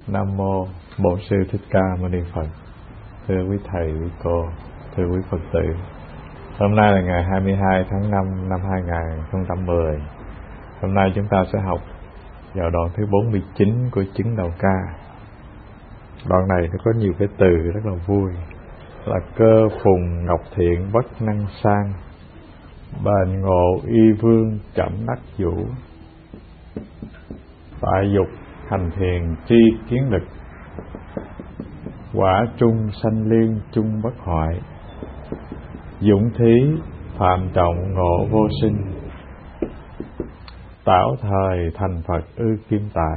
Nam mô Bổn Sư Thích Ca Mâu Ni Phật. Thưa quý thầy, quý cô, thưa quý Phật tử, hôm nay là ngày 22 tháng 5 năm 2010. Hôm nay chúng ta sẽ học vào đoạn thứ 49 của chứng đầu ca. Đoạn này nó có nhiều cái từ rất là vui, là cơ phùng ngọc thiện bất năng sang, bền ngộ y vương chậm đắc vũ, tại dục hành thiền tri kiến lực, quả trung sanh liên chung bất hoại, dũng thí phạm trọng ngộ vô sinh, tảo thời thành Phật ư kim tại.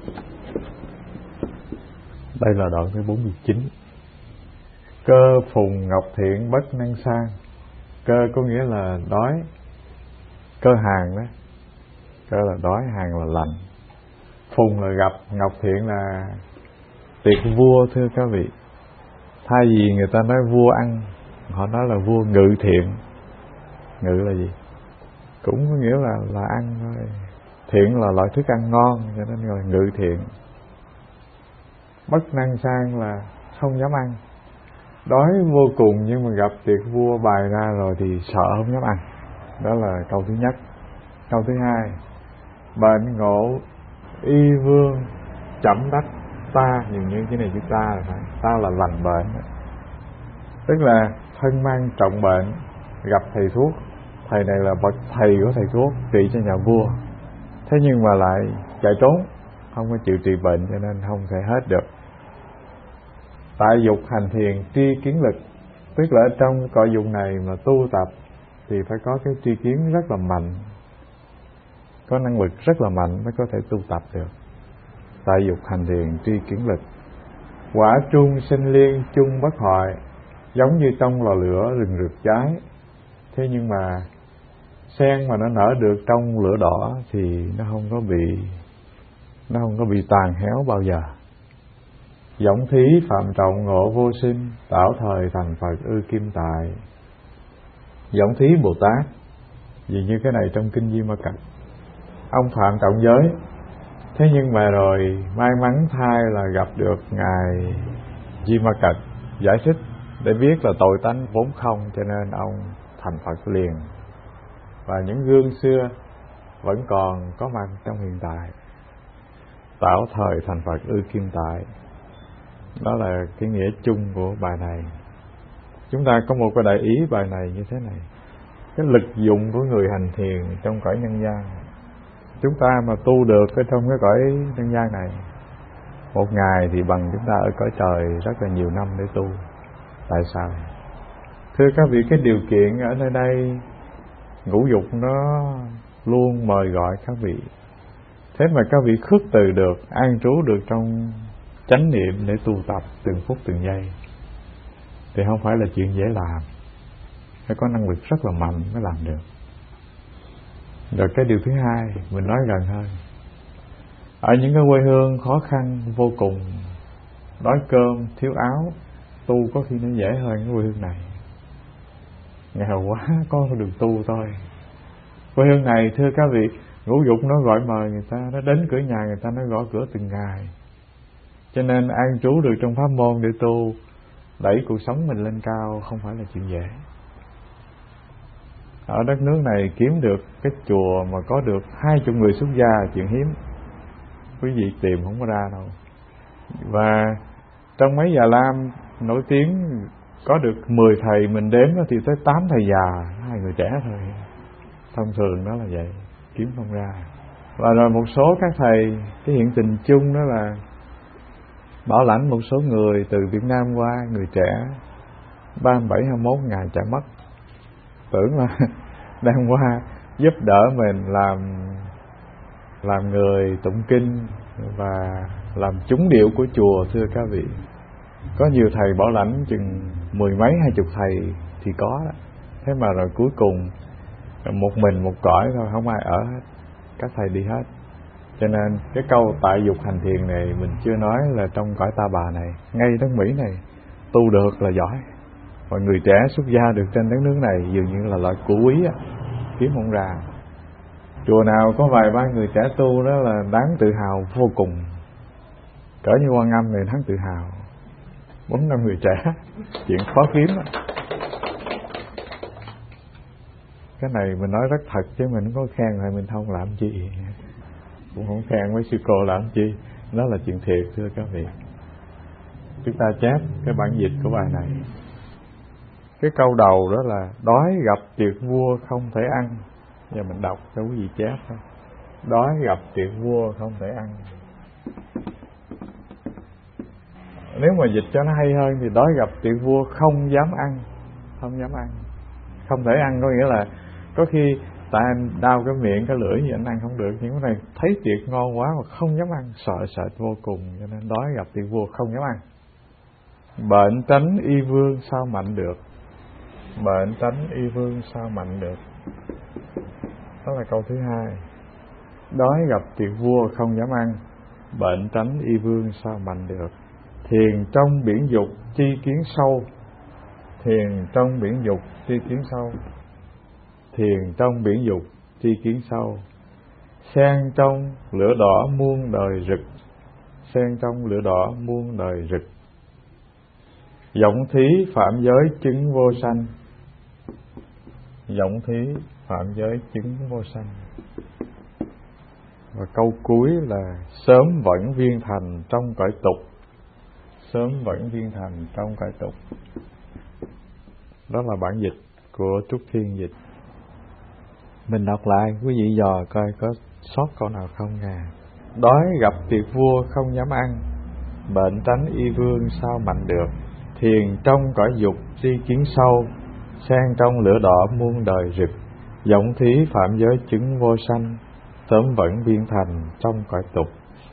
Đây là đoạn thứ 49. Cơ phùng ngọc thiện bất năng sang. Cơ có nghĩa là đói, cơ hàng đó. Cơ là đói, hàng là lành. Phùng là gặp, ngọc thiện là tiệc vua, thưa các vị. Thay vì người ta nói vua ăn, họ nói là vua ngự thiện. Ngự là gì? Cũng có nghĩa là ăn thôi. Thiện là loại thức ăn ngon, cho nên gọi là ngự thiện. Bất năng sang là không dám ăn. Đói vô cùng nhưng mà gặp tiệc vua bày ra rồi thì sợ không dám ăn. Đó là câu thứ nhất. Câu thứ hai, bệnh ngộ y vương chậm đắc ta. Dường như cái này chữ ta là phải. Ta là lành bệnh. Tức là thân mang trọng bệnh, gặp thầy thuốc. Thầy này là bậc thầy của thầy thuốc, trị cho nhà vua. Thế nhưng mà lại chạy trốn, không có chịu trị bệnh, cho nên không thể hết được. Tại dục hành thiền tri kiến lực. Tức là ở trong cõi dục này mà tu tập thì phải có cái tri kiến rất là mạnh, có năng lực rất là mạnh mới có thể tu tập được. Tại dục hành thiền tri kiến lực, quả trung sinh liên chung bất hoại. Giống như trong lò lửa rừng rực cháy, thế nhưng mà sen mà nó nở được trong lửa đỏ thì nó không có bị tàn héo bao giờ. Dũng thí phạm trọng ngộ vô sinh, tảo thời thành Phật ư kim tại. Dũng thí Bồ Tát, vì như cái này trong kinh Di Ma Cật, ông phạm trọng giới, thế nhưng mà rồi may mắn thay là gặp được ngài Di Ma Cật giải thích để biết là tội tánh vốn không, cho nên ông thành Phật liền. Và những gương xưa vẫn còn có mặt trong hiện tại. Tảo thời thành Phật ư kim tại, đó là cái nghĩa chung của bài này. Chúng ta có một cái đại ý bài này như thế này: cái lực dụng của người hành thiền trong cõi nhân gian, chúng ta mà tu được ở trong cái cõi nhân gian này, một ngày thì bằng chúng ta ở cõi trời rất là nhiều năm để tu. Tại sao? Thưa các vị, cái điều kiện ở nơi đây ngũ dục nó luôn mời gọi các vị. Thế mà các vị khước từ được, an trú được trong chánh niệm để tu tập từng phút từng giây, thì không phải là chuyện dễ làm. Phải có năng lực rất là mạnh mới làm được. Rồi cái điều thứ hai mình nói gần hơn, ở những cái quê hương khó khăn vô cùng, đói cơm thiếu áo, tu có khi nó dễ hơn cái quê hương này. Nghèo quá có được tu thôi. Quê hương này thưa các vị, ngũ dục nó gọi mời người ta, nó đến cửa nhà người ta, nó gõ cửa từng ngày. Cho nên an trú được trong pháp môn để tu, đẩy cuộc sống mình lên cao không phải là chuyện dễ. Ở đất nước này kiếm được cái chùa mà có được 20 người xuất gia là chuyện hiếm. Quý vị tìm không có ra đâu. Và trong mấy Già Lam nổi tiếng có được 10 thầy, mình đếm thì tới 8 thầy già, 2 người trẻ thôi. Thông thường đó là vậy, kiếm không ra. Và rồi một số các thầy, cái hiện tình chung đó là bảo lãnh một số người từ Việt Nam qua, người trẻ 37, 21 ngày chạy mất. Tưởng là đang qua giúp đỡ mình làm người tụng kinh và làm trúng điệu của chùa, thưa các vị. Có nhiều thầy bảo lãnh chừng 10 mấy 20 thầy thì có đó. Thế mà rồi cuối cùng một mình một cõi thôi, không ai ở hết, các thầy đi hết. Cho nên cái câu tại dục hành thiền này mình chưa nói là trong cõi Ta Bà này, ngay đất Mỹ này tu được là giỏi. Và người trẻ xuất gia được trên đất nước này dường như là loại của quý á, kiếm không ra. Chùa nào có vài ba người trẻ tu đó là đáng tự hào vô cùng. cỡ như Quan Âm này hắn tự hào 4-5 người trẻ, chuyện khó kiếm đó. Cái này mình nói rất thật chứ mình không có khen lại mình không làm chi, cũng không khen mấy sư cô làm chi, đó là chuyện thiệt thưa các vị. Chúng ta chép cái bản dịch của bài này, cái câu đầu đó là đói gặp tiệc vua không thể ăn. Giờ mình đọc cho quý vị chép thôi. Đói gặp tiệc vua không thể ăn. Nếu mà dịch cho nó hay hơn thì đói gặp tiệc vua không dám ăn. Không dám ăn. Không thể ăn có nghĩa là có khi tại anh đau cái miệng cái lưỡi gì anh ăn không được, nhưng cái này thấy tiệc ngon quá mà không dám ăn, sợ sệt vô cùng, cho nên đói gặp tiệc vua không dám ăn. Bệnh tránh y vương sao mạnh được. Bệnh tránh y vương sao mạnh được. Đó là câu thứ hai. Đói gặp tiệc vua không dám ăn, bệnh tránh y vương sao mạnh được. Thiền trong biển dục chi kiến sâu. Thiền trong biển dục chi kiến sâu. Thiền trong biển dục chi kiến sâu. Sen trong lửa đỏ muôn đời rực. Sen trong lửa đỏ muôn đời rực. Giọng thí phạm giới chứng vô sanh. Giọng thí phạm giới chứng vô sanh. Và câu cuối là sớm vẫn viên thành trong cõi tục. Sớm vẫn viên thành trong cõi tục. Đó là bản dịch của Trúc Thiên dịch. Mình đọc lại, quý vị dò coi có sót câu nào không nha. Đói gặp tiệc vua không dám ăn, bệnh tránh y vương sao mạnh được. Thiền trong cõi dục tri kiến sâu, sen trong lửa đỏ muôn đời rực. Giọng thí phạm giới chứng vô sanh, sớm vẫn viên thành trong cõi tục.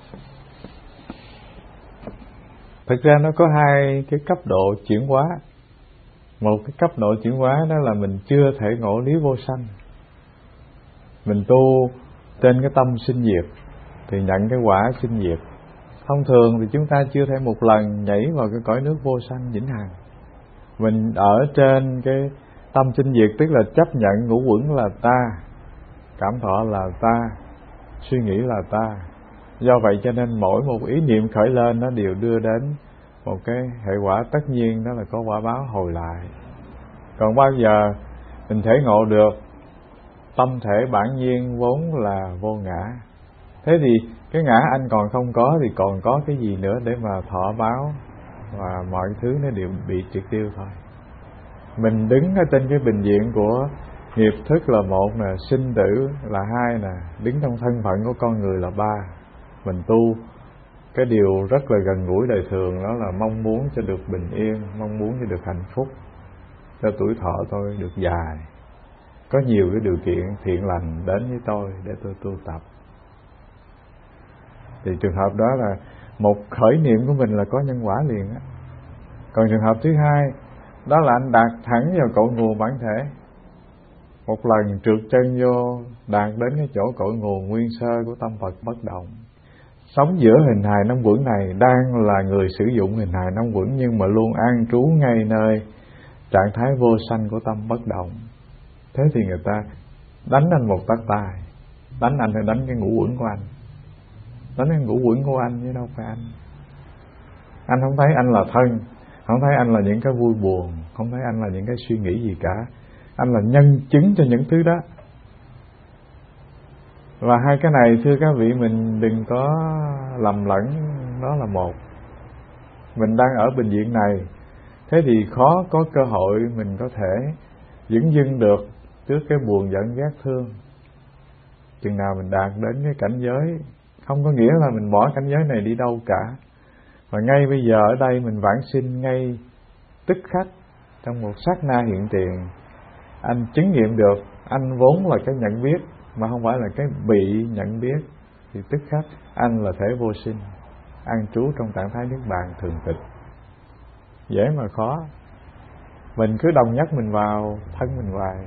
Thực ra nó có hai cái cấp độ chuyển hóa. Một cái cấp độ chuyển hóa đó là mình chưa thể ngộ lý vô sanh. Mình tu trên cái tâm sinh diệt thì nhận cái quả sinh diệt. Thông thường thì chúng ta chưa thể một lần nhảy vào cái cõi nước vô sanh vĩnh hằng. Mình ở trên cái tâm sinh diệt, tức là chấp nhận ngũ uẩn là ta, cảm thọ là ta, suy nghĩ là ta. Do vậy cho nên mỗi một ý niệm khởi lên nó đều đưa đến một cái hệ quả tất nhiên, đó là có quả báo hồi lại. Còn bao giờ mình thể ngộ được tâm thể bản nhiên vốn là vô ngã, thế thì cái ngã anh còn không có thì còn có cái gì nữa để mà thọ báo, và mọi thứ nó đều bị triệt tiêu thôi. Mình đứng ở trên cái bình diện của nghiệp thức là một nè, sinh tử là hai nè, đứng trong thân phận của con người là ba. Mình tu cái điều rất là gần gũi đời thường, đó là mong muốn cho được bình yên, mong muốn cho được hạnh phúc, cho tuổi thọ tôi được dài, có nhiều cái điều kiện thiện lành đến với tôi để tôi tu tập. Thì trường hợp đó là một khởi niệm của mình là có nhân quả liền á. Còn trường hợp thứ hai, đó là anh đạt thẳng vào cội nguồn bản thể. Một lần trượt chân vô, đạt đến cái chỗ cội nguồn nguyên sơ của tâm Phật bất động. Sống giữa hình hài năm quẩn này, đang là người sử dụng hình hài năm quẩn, nhưng mà luôn an trú ngay nơi trạng thái vô sanh của tâm bất động. Thế thì người ta đánh anh một tát tai. Đánh anh hay đánh cái ngũ uẩn của anh? Đánh cái ngũ uẩn của anh chứ đâu phải anh. Anh không thấy anh là thân, không thấy anh là những cái vui buồn, không thấy anh là những cái suy nghĩ gì cả. Anh là nhân chứng cho những thứ đó. Và hai cái này thưa các vị, mình đừng có lầm lẫn. Đó là một, mình đang ở bình diện này, thế thì khó có cơ hội mình có thể dửng dưng được trước cái buồn giận ghét thương. Chừng nào mình đạt đến cái cảnh giới, không có nghĩa là mình bỏ cảnh giới này đi đâu cả. Và ngay bây giờ ở đây mình vãng sinh ngay tức khắc, trong một sát na hiện tiền, anh chứng nghiệm được anh vốn là cái nhận biết mà không phải là cái bị nhận biết, thì tức khắc anh là thể vô sinh, an trú trong trạng thái niết bàn thường tịch. Dễ mà khó. Mình cứ đồng nhất mình vào, thân mình hoài.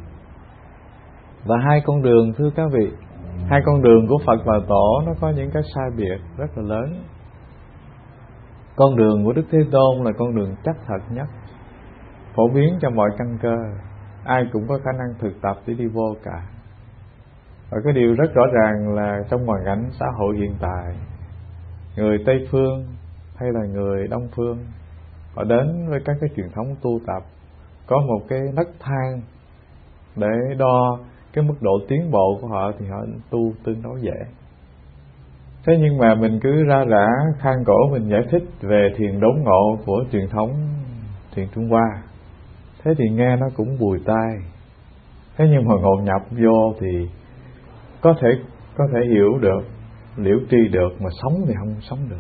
Và hai con đường thưa các vị, hai con đường của Phật và Tổ nó có những cái sai biệt rất là lớn. Con đường của Đức Thế Tôn là con đường chắc thật nhất, phổ biến cho mọi căn cơ, ai cũng có khả năng thực tập để đi vô cả. Và cái điều rất rõ ràng là trong hoàn cảnh xã hội hiện tại, người Tây phương hay là người Đông phương, họ đến với các cái truyền thống tu tập có một cái nấc thang để đo cái mức độ tiến bộ của họ, thì họ tu tương đối dễ. Thế nhưng mà mình cứ ra rã khan cổ mình giải thích về thiền đốn ngộ của truyền thống thiền Trung Hoa, thế thì nghe nó cũng bùi tai. Thế nhưng mà ngộ nhập vô thì có thể hiểu được, liễu tri được, mà sống thì không sống được.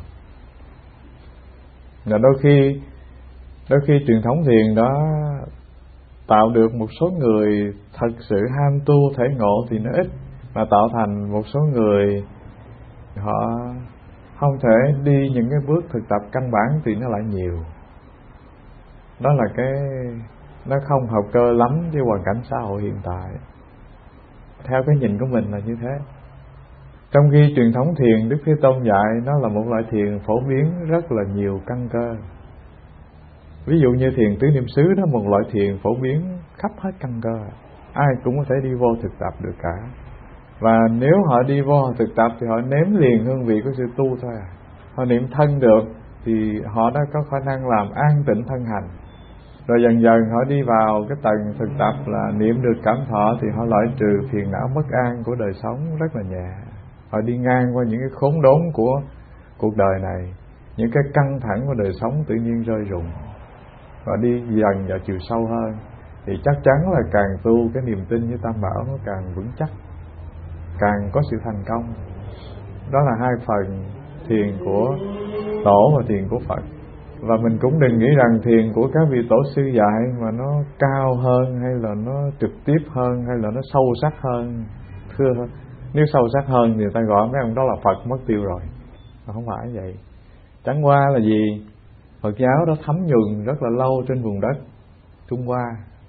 Là đôi khi truyền thống thiền đó tạo được một số người thật sự ham tu thể ngộ thì nó ít, mà tạo thành một số người họ không thể đi những cái bước thực tập căn bản thì nó lại nhiều. Đó là nó không hợp cơ lắm với hoàn cảnh xã hội hiện tại. Theo cái nhìn của mình là như thế. Trong khi truyền thống thiền Đức Thế Tôn dạy nó là một loại thiền phổ biến rất là nhiều căn cơ. Ví dụ như thiền tứ niệm xứ đó, một loại thiền phổ biến khắp hết căn cơ, ai cũng có thể đi vô thực tập được cả. Và nếu họ đi vô thực tập thì họ nếm liền hương vị của sự tu thôi à. Họ niệm thân được thì họ đã có khả năng làm an tịnh thân hành. Rồi dần dần họ đi vào cái tầng thực tập là niệm được cảm thọ, thì họ loại trừ phiền não bất an của đời sống rất là nhẹ. Họ đi ngang qua những cái khốn đốn của cuộc đời này, những cái căng thẳng của đời sống tự nhiên rơi rụng, và đi dần vào chiều sâu hơn. Thì chắc chắn là càng tu, cái niềm tin với Tam Bảo nó càng vững chắc, càng có sự thành công. Đó là hai phần thiền của Tổ và thiền của Phật. Và mình cũng đừng nghĩ rằng thiền của các vị tổ sư dạy mà nó cao hơn, hay là nó trực tiếp hơn, hay là nó sâu sắc hơn, thưa hơn. Nếu sâu sắc hơn thì người ta gọi mấy ông đó là Phật mất tiêu rồi. Mà không phải vậy. Chẳng qua là gì? Phật giáo đó thấm nhuần rất là lâu trên vùng đất Trung Hoa.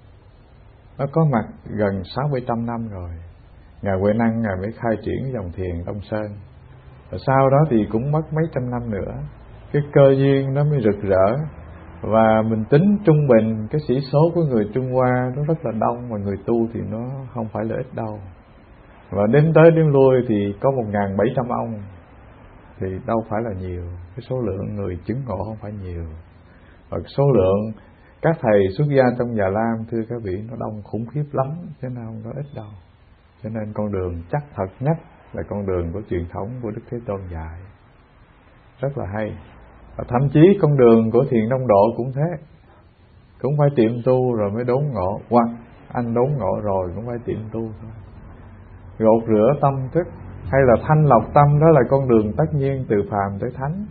Nó có mặt gần 600-700 năm rồi. Ngài Huệ Năng Ngài mới khai triển dòng thiền Đông Sơn. Và sau đó thì cũng mất mấy trăm năm nữa, cái cơ duyên nó mới rực rỡ. Và mình tính trung bình cái sĩ số của người Trung Hoa nó rất là đông, mà người tu thì nó không phải là ít đâu. Và đến tới đêm lui thì có 1.700 ông, thì đâu phải là nhiều. Cái số lượng người chứng ngộ không phải nhiều. Và số lượng các thầy xuất gia trong Già Lam, thưa các vị, nó đông khủng khiếp lắm, chứ nó không có ít đâu. Cho nên con đường chắc thật nhất là con đường của truyền thống của Đức Thế Tôn dạy, rất là hay. Và thậm chí con đường của thiền Đông Độ cũng thế, cũng phải tiệm tu rồi mới đốn ngộ, hoặc anh đốn ngộ rồi cũng phải tiệm tu thôi. Gột rửa tâm thức hay là thanh lọc tâm, đó là con đường tất nhiên từ phàm tới thánh.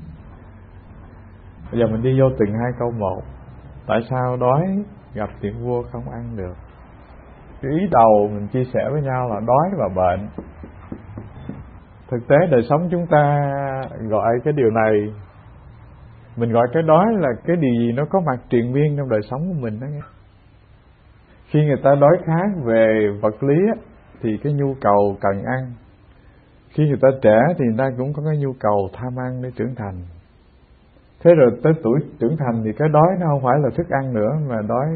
Bây giờ mình đi vô từng hai câu một. Tại sao đói gặp tiện vua không ăn được? Cái ý đầu mình chia sẻ với nhau là đói và bệnh. Thực tế đời sống chúng ta gọi cái điều này, mình gọi cái đói là cái điều gì nó có mặt triền miên trong đời sống của mình đó nghe. Khi người ta đói khát về vật lý thì cái nhu cầu cần ăn. Khi người ta trẻ thì người ta cũng có cái nhu cầu tham ăn để trưởng thành. Thế rồi tới tuổi trưởng thành thì cái đói nó không phải là thức ăn nữa, mà đói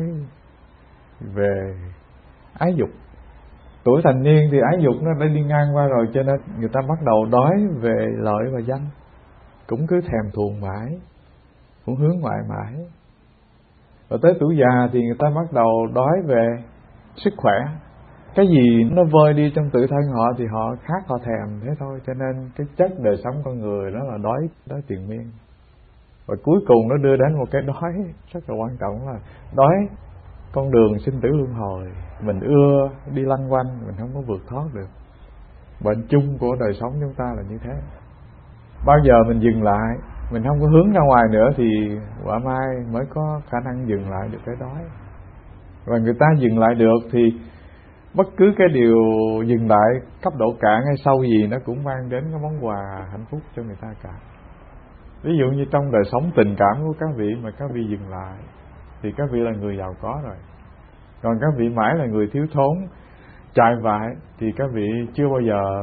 về ái dục. Tuổi thành niên thì ái dục nó đã đi ngang qua rồi, cho nên người ta bắt đầu đói về lợi và danh, cũng cứ thèm thuồng mãi, cũng hướng ngoại mãi. Và tới tuổi già thì người ta bắt đầu đói về sức khỏe. Cái gì nó vơi đi trong tự thân họ thì họ khát, họ thèm, thế thôi. Cho nên cái chất đời sống con người đó là đói triền miên. Và cuối cùng nó đưa đến một cái đói rất là quan trọng, là đói con đường sinh tử luân hồi. Mình ưa đi lăn quanh, mình không có vượt thoát được. Bệnh chung của đời sống chúng ta là như thế. Bao giờ mình dừng lại, mình không có hướng ra ngoài nữa thì quả mai mới có khả năng dừng lại được cái đói. Và người ta dừng lại được thì bất cứ cái điều dừng lại cấp độ cạn hay sâu gì nó cũng mang đến cái món quà hạnh phúc cho người ta cả. Ví dụ như trong đời sống tình cảm của các vị mà các vị dừng lại thì các vị là người giàu có rồi. Còn các vị mãi là người thiếu thốn, chạy vại thì các vị chưa bao giờ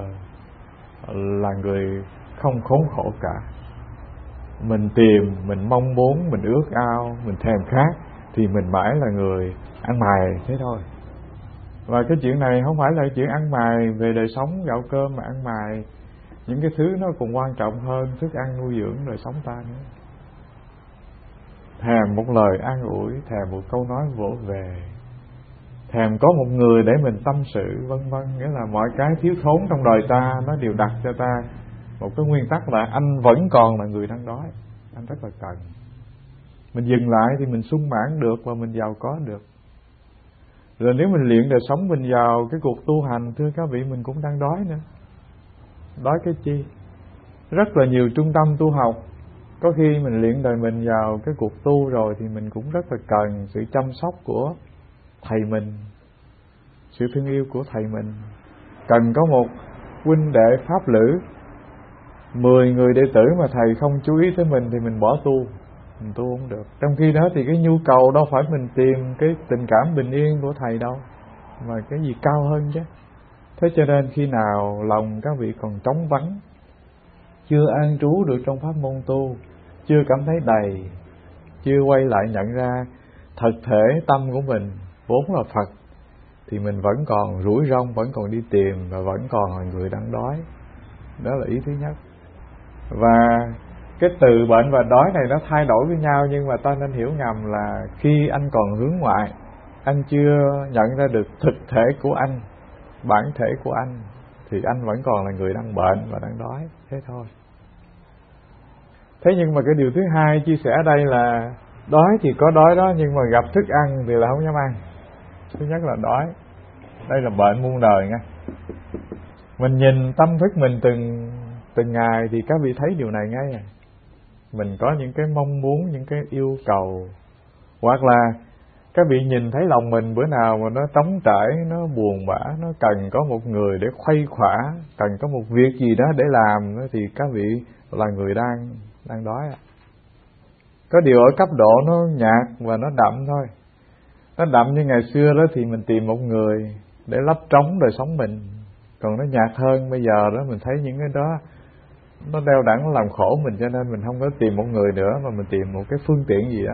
là người không khốn khổ cả. Mình tìm, mình mong muốn, mình ước ao, mình thèm khát thì mình mãi là người ăn mày thế thôi. Và cái chuyện này không phải là chuyện ăn mày về đời sống gạo cơm, mà ăn mày những cái thứ nó còn quan trọng hơn thức ăn nuôi dưỡng đời sống ta nữa. Thèm một lời an ủi, thèm một câu nói vỗ về, thèm có một người để mình tâm sự, vân vân. Nghĩa là mọi cái thiếu thốn trong đời ta nó đều đặt cho ta một cái nguyên tắc là anh vẫn còn là người đang đói, anh rất là cần. Mình dừng lại thì mình sung mãn được và mình giàu có được. Rồi nếu mình luyện đời sống mình vào cái cuộc tu hành, thưa các vị, mình cũng đang đói nữa. Đói cái chi? Rất là nhiều trung tâm tu học, có khi mình luyện đời mình vào cái cuộc tu rồi thì mình cũng rất là cần sự chăm sóc của thầy mình, sự thương yêu của thầy mình. Cần có một huynh đệ pháp lữ, 10 người đệ tử mà thầy không chú ý tới mình thì mình bỏ tu, mình tu không được. Trong khi đó thì cái nhu cầu đâu phải mình tìm cái tình cảm bình yên của thầy đâu, mà cái gì cao hơn chứ. Thế cho nên khi nào lòng các vị còn trống vắng, chưa an trú được trong pháp môn tu, chưa cảm thấy đầy, chưa quay lại nhận ra thực thể tâm của mình vốn là Phật, thì mình vẫn còn rủi rong, vẫn còn đi tìm và vẫn còn là người đang đói. Đó là ý thứ nhất. Và cái từ bệnh và đói này nó thay đổi với nhau, nhưng mà ta nên hiểu ngầm là khi anh còn hướng ngoại, anh chưa nhận ra được thực thể của anh, bản thể của anh, thì anh vẫn còn là người đang bệnh và đang đói, thế thôi. Thế nhưng mà cái điều thứ hai chia sẻ ở đây là đói thì có đói đó, nhưng mà gặp thức ăn thì là không dám ăn. Thứ nhất là đói, đây là bệnh muôn đời nha. Mình nhìn tâm thức mình từng ngày thì các vị thấy điều này ngay. Mình có những cái mong muốn, những cái yêu cầu, hoặc là các vị nhìn thấy lòng mình bữa nào mà nó trống trải, nó buồn bã, nó cần có một người để khuây khỏa, cần có một việc gì đó để làm, thì các vị là người đang đói. Có điều ở cấp độ nó nhạt và nó đậm thôi. Nó đậm như ngày xưa đó thì mình tìm một người để lấp trống đời sống mình. Còn nó nhạt hơn bây giờ đó, mình thấy những cái đó nó đeo đẳng làm khổ mình, cho nên mình không có tìm một người nữa, mà mình tìm một cái phương tiện gì đó.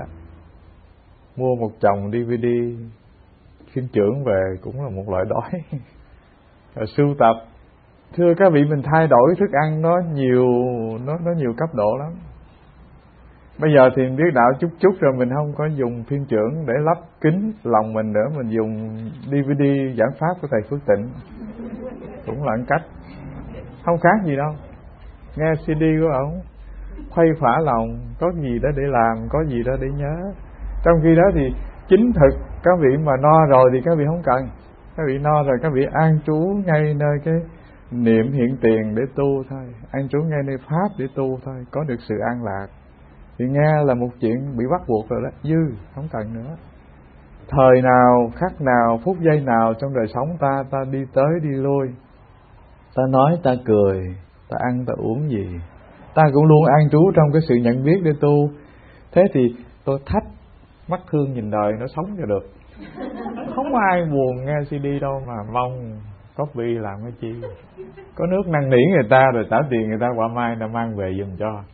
Mua một chồng DVD phim chưởng về cũng là một loại đói. Rồi sưu tập. Thưa các vị, mình thay đổi thức ăn nó nhiều cấp độ lắm. Bây giờ thì biết đạo chút rồi, mình không có dùng phim chưởng để lấp kín lòng mình nữa, mình dùng DVD giảng pháp của thầy Phước Tịnh, cũng là một cách, không khác gì đâu. Nghe CD của ổng khuây khỏa lòng, có gì đó để làm, có gì đó để nhớ. Trong khi đó thì chính thực các vị mà no rồi thì các vị không cần. Các vị no rồi các vị an trú ngay nơi cái niệm hiện tiền để tu thôi, an trú ngay nơi pháp để tu thôi, có được sự an lạc. Thì nghe là một chuyện bị bắt buộc rồi đó, dư, không cần nữa. Thời nào, khắc nào, phút giây nào trong đời sống ta đi tới đi lui, ta nói, ta cười, ta ăn, ta uống gì, ta cũng luôn an trú trong cái sự nhận biết để tu. Thế thì tôi thách mắt thương nhìn đời nó sống cho được. Không ai buồn nghe CD đâu mà mong copy làm cái chi. Có nước năn nỉ người ta rồi trả tiền người ta, quả mai ta mang về giùm cho.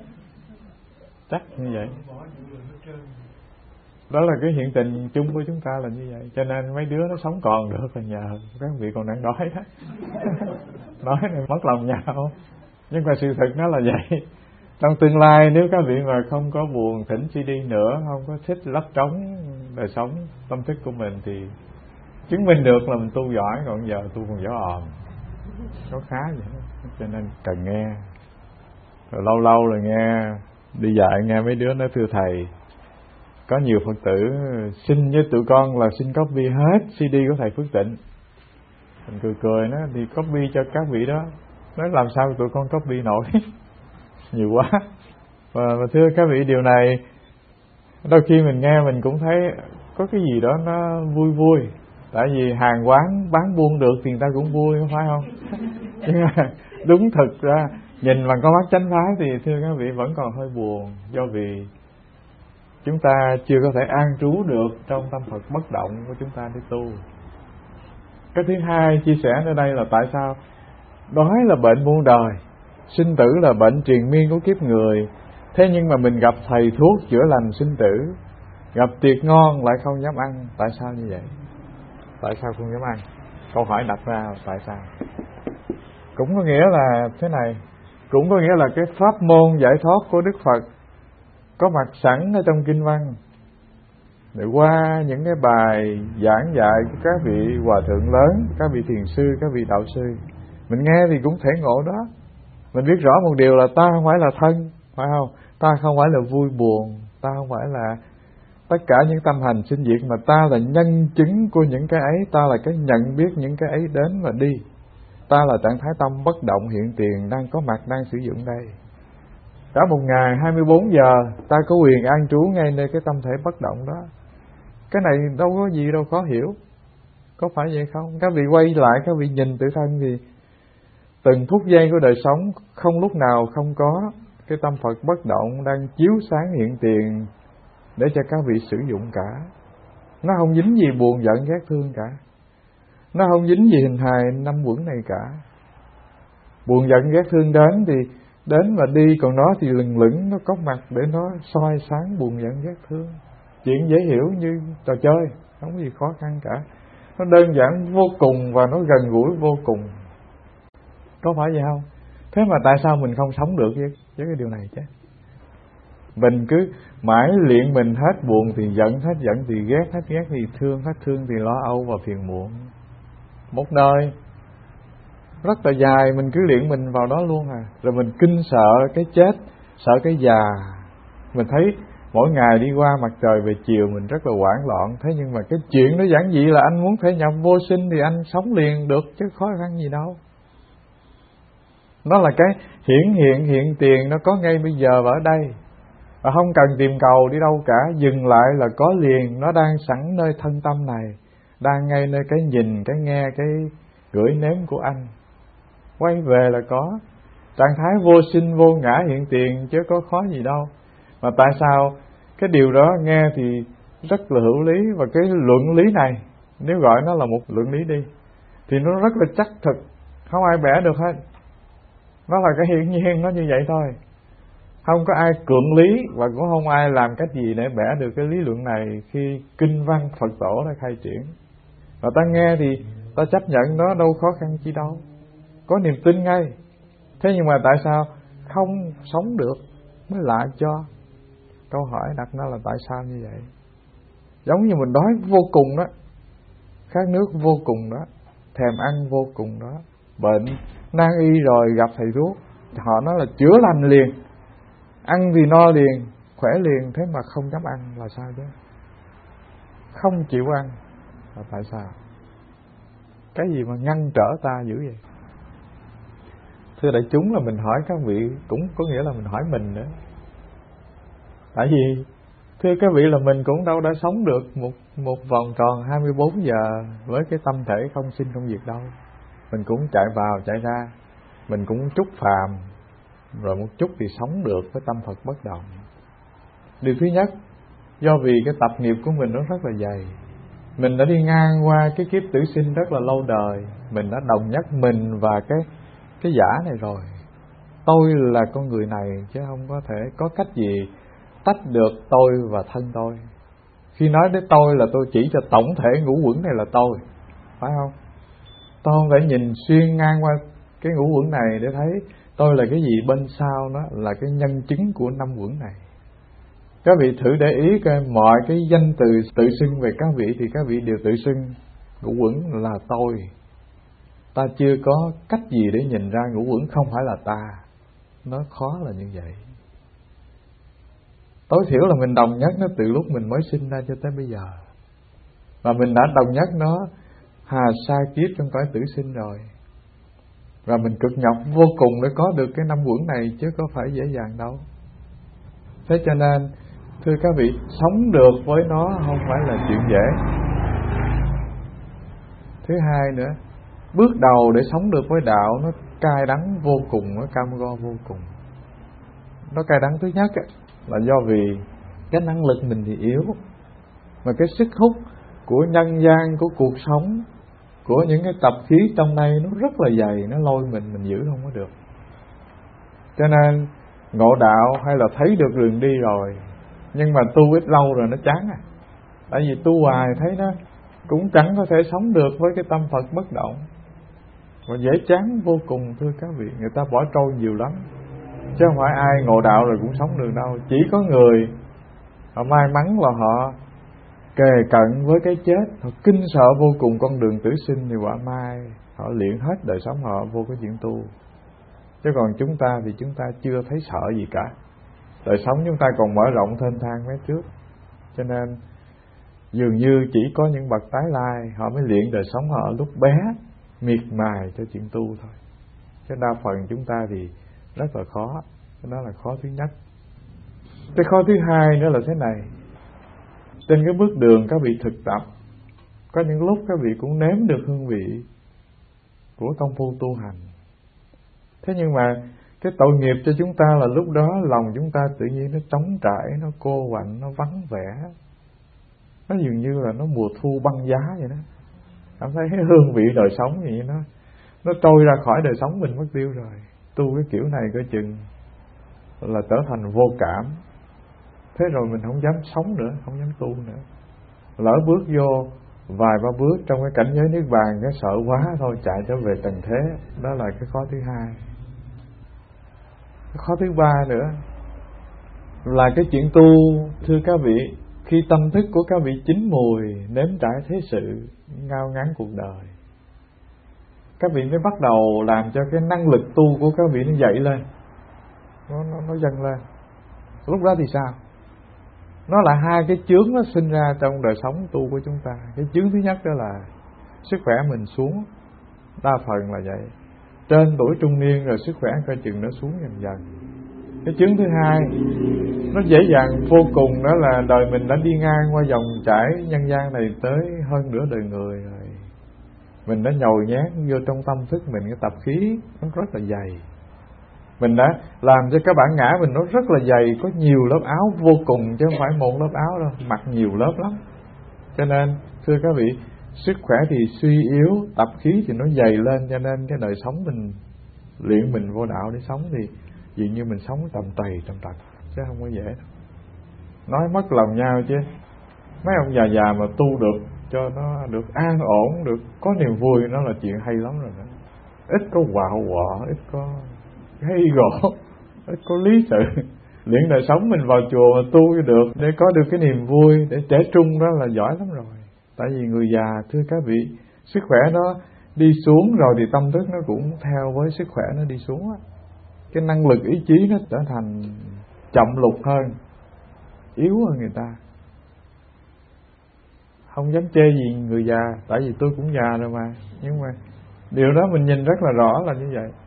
Chắc như vậy. Đó là cái hiện tình chung của chúng ta là như vậy. Cho nên mấy đứa nó sống còn được là nhờ các vị còn đang đói đó. Nói này mất lòng nhau, nhưng mà sự thật nó là vậy. Trong tương lai nếu các vị mà không có buồn thỉnh CD nữa, không có thích lấp trống đời sống tâm thức của mình, thì chứng minh được là mình tu giỏi. Còn giờ tu còn gió ồn, có khá vậy. Cho nên cần nghe. Rồi lâu lâu rồi nghe, đi dạy nghe mấy đứa nói thưa thầy, có nhiều Phật tử xin với tụi con là xin copy hết CD của thầy Phước Tịnh. Mình cười nó thì copy cho các vị đó. Nói làm sao tụi con copy nổi. Nhiều quá. Và thưa các vị, điều này đôi khi mình nghe mình cũng thấy có cái gì đó nó vui vui. Tại vì hàng quán bán buôn được thì người ta cũng vui, phải không? Nhưng mà đúng thực ra nhìn bằng con mắt chánh phái thì thưa các vị vẫn còn hơi buồn, do vì chúng ta chưa có thể an trú được trong tâm Phật bất động của chúng ta để tu. Cái thứ hai chia sẻ ở đây là tại sao đói là bệnh muôn đời, sinh tử là bệnh triền miên của kiếp người. Thế nhưng mà mình gặp thầy thuốc chữa lành sinh tử, gặp tiệc ngon lại không dám ăn. Tại sao như vậy? Tại sao không dám ăn? Câu hỏi đặt ra là tại sao? cũng có nghĩa là thế này, cũng có nghĩa là cái pháp môn giải thoát của Đức Phật có mặt sẵn ở trong kinh văn. Để qua những cái bài giảng dạy của các vị hòa thượng lớn, các vị thiền sư, các vị đạo sư, mình nghe thì cũng thể ngộ đó. Mình biết rõ một điều là ta không phải là thân, phải không? Ta không phải là vui buồn, ta không phải là tất cả những tâm hành sinh diệt, mà ta là nhân chứng của những cái ấy, ta là cái nhận biết những cái ấy đến và đi. Ta là trạng thái tâm bất động hiện tiền đang có mặt, đang sử dụng đây. Cả một ngày 24 giờ ta có quyền an trú ngay nơi cái tâm thể bất động đó. Cái này đâu có gì đâu khó hiểu, có phải vậy không? Các vị quay lại, các vị nhìn tự thân thì từng phút giây của đời sống không lúc nào không có cái tâm Phật bất động đang chiếu sáng hiện tiền để cho các vị sử dụng cả. Nó không dính gì buồn giận ghét thương cả, nó không dính gì hình hài năm uẩn này cả. Buồn giận ghét thương đến thì đến và đi, còn nó thì lừng lững, nó có mặt để nó soi sáng buồn giận ghét thương. Chuyện dễ hiểu như trò chơi, không có gì khó khăn cả. Nó đơn giản vô cùng và nó gần gũi vô cùng. Có phải vậy không? Thế mà tại sao mình không sống được với cái điều này chứ? Mình cứ mãi luyện mình hết buồn thì giận, hết giận thì ghét, hết ghét thì thương, hết thương thì lo âu và phiền muộn. Một đời rất là dài mình cứ luyện mình vào đó luôn à. Rồi mình kinh sợ cái chết, sợ cái già. Mình thấy mỗi ngày đi qua mặt trời về chiều mình rất là hoảng loạn. Thế nhưng mà cái chuyện nó giản dị là anh muốn thể nhập vô sinh thì anh sống liền được chứ khó khăn gì đâu. Nó là cái hiện tiền, nó có ngay bây giờ và ở đây. Và không cần tìm cầu đi đâu cả, dừng lại là có liền. Nó đang sẵn nơi thân tâm này, đang ngay nơi cái nhìn, cái nghe, cái gửi nếm của anh. Quay về là có. Trạng thái vô sinh vô ngã hiện tiền chứ có khó gì đâu. Mà tại sao cái điều đó nghe thì rất là hữu lý. Và cái luận lý này, nếu gọi nó là một luận lý đi, thì nó rất là chắc thực, không ai bẻ được hết. Nó là cái hiển nhiên, nó như vậy thôi. Không có ai cưỡng lý và cũng không ai làm cách gì để bẻ được cái lý luận này khi kinh văn Phật tổ đã khai triển. Và ta nghe thì ta chấp nhận nó, đâu khó khăn chi đâu, có niềm tin ngay. Thế nhưng mà tại sao không sống được mới lạ cho. Câu hỏi đặt nó là tại sao như vậy? Giống như mình đói vô cùng đó, khát nước vô cùng đó, thèm ăn vô cùng đó, bệnh nan y rồi gặp thầy thuốc, họ nói là chữa lành liền, ăn thì no liền, khỏe liền. Thế mà không dám ăn là sao chứ? Không chịu ăn là tại sao? Cái gì mà ngăn trở ta dữ vậy? Thưa đại chúng, là mình hỏi các vị cũng có nghĩa là mình hỏi mình nữa. Tại vì thưa các vị là mình cũng đâu đã sống được một vòng tròn 24 giờ với cái tâm thể không sinh không diệt đâu. Mình cũng chạy vào chạy ra, mình cũng chút phàm, rồi một chút thì sống được với tâm Phật bất động. Điều thứ nhất, do vì cái tập nghiệp của mình nó rất là dày. Mình đã đi ngang qua cái kiếp tử sinh rất là lâu đời. Mình đã đồng nhất mình và cái giả này rồi. Tôi là con người này chứ không có thể có cách gì tách được tôi và thân tôi. Khi nói đến tôi là tôi chỉ cho tổng thể ngũ uẩn này là tôi, phải không? Tôi không thể nhìn xuyên ngang qua cái ngũ uẩn này để thấy tôi là cái gì bên sau nó là cái nhân chứng của năm uẩn này. Các vị thử để ý coi mọi cái danh từ tự xưng về các vị thì các vị đều tự xưng ngũ uẩn là tôi. Ta chưa có cách gì để nhìn ra ngũ uẩn không phải là ta. Nó khó là như vậy. Tối thiểu là mình đồng nhất nó từ lúc mình mới sinh ra cho tới bây giờ. Và mình đã đồng nhất nó hà sa kiếp trong cõi tử sinh rồi. Và mình cực nhọc vô cùng để có được cái năm uẩn này chứ có phải dễ dàng đâu. Thế cho nên thưa các vị, sống được với nó không phải là chuyện dễ. Thứ hai nữa, bước đầu để sống được với đạo nó cay đắng vô cùng, nó cam go vô cùng. Nó cay đắng thứ nhất là do vì cái năng lực mình thì yếu, mà cái sức hút của nhân gian, của cuộc sống, của những cái tập khí trong đây nó rất là dày, nó lôi mình giữ không có được. Cho nên ngộ đạo hay là thấy được đường đi rồi, nhưng mà tu ít lâu rồi nó chán à. Tại vì tu hoài thấy nó cũng chẳng có thể sống được với cái tâm Phật bất động. và dễ chán vô cùng thưa các vị. Người ta bỏ trôi nhiều lắm, chứ không phải ai ngộ đạo rồi cũng sống được đâu. Chỉ có người họ may mắn là họ kề cận với cái chết, họ kinh sợ vô cùng con đường tử sinh, thì quả mai họ luyện hết đời sống họ vô cái chuyện tu. Chứ còn chúng ta thì chúng ta chưa thấy sợ gì cả. Đời sống chúng ta còn mở rộng thênh thang mấy trước. Cho nên dường như chỉ có những bậc tái lai họ mới luyện đời sống họ lúc bé, miệt mài cho chuyện tu thôi. Chứ đa phần chúng ta thì rất là khó. Đó là khó thứ nhất. Cái khó thứ hai nữa là thế này. Trên cái bước đường các vị thực tập, có những lúc các vị cũng nếm được hương vị của công phu tu hành. Thế nhưng mà cái tội nghiệp cho chúng ta là lúc đó lòng chúng ta tự nhiên nó trống trải, nó cô quạnh, nó vắng vẻ. Nó dường như là nó mùa thu băng giá vậy đó. Cảm thấy cái hương vị đời sống vậy nó trôi ra khỏi đời sống mình mất tiêu rồi. Tu cái kiểu này coi chừng là trở thành vô cảm. Thế rồi mình không dám sống nữa, không dám tu nữa. Lỡ bước vô vài ba bước trong cái cảnh giới niết bàn, cái sợ quá thôi chạy trở về trần thế. Đó là cái khó thứ hai. Cái khó thứ ba nữa là cái chuyện tu, thưa các vị, khi tâm thức của các vị chín mùi, nếm trải thế sự, ngao ngán cuộc đời, các vị mới bắt đầu làm cho cái năng lực tu của các vị nó dậy lên, nó dâng lên. Lúc đó thì sao? Nó là hai cái chướng nó sinh ra trong đời sống tu của chúng ta. Cái chướng thứ nhất đó là sức khỏe mình xuống, đa phần là vậy. Trên tuổi trung niên rồi sức khỏe coi chừng nó xuống dần dần. Cái chướng thứ hai nó dễ dàng vô cùng, đó là đời mình đã đi ngang qua dòng chảy nhân gian này tới hơn nửa đời người rồi. Mình đã nhồi nhét vô trong tâm thức mình cái tập khí nó rất là dày. Mình đã làm cho cái bản ngã mình nó rất là dày, có nhiều lớp áo vô cùng chứ không phải một lớp áo đâu, mặc nhiều lớp lắm. Cho nên thưa các vị, sức khỏe thì suy yếu, tập khí thì nó dày lên, cho nên cái đời sống mình luyện mình vô đạo để sống thì dường như mình sống tầm tầy chứ không có dễ đâu. Nói mất lòng nhau chứ mấy ông già mà tu được cho nó được an ổn, được có niềm vui, nó là chuyện hay lắm rồi đó. Ít có quạo quọ, ít có hay gỗ, ít có lý sự. Luyện đời sống mình vào chùa mà tu cho được, để có được cái niềm vui, để trẻ trung, đó là giỏi lắm rồi. Tại vì người già thưa các vị, sức khỏe nó đi xuống rồi thì tâm thức nó cũng theo với sức khỏe nó đi xuống á. Cái năng lực ý chí nó trở thành chậm lục hơn, yếu hơn người ta. Không dám chê gì người già, tại vì tôi cũng già rồi mà. Nhưng mà điều đó mình nhìn rất là rõ là như vậy.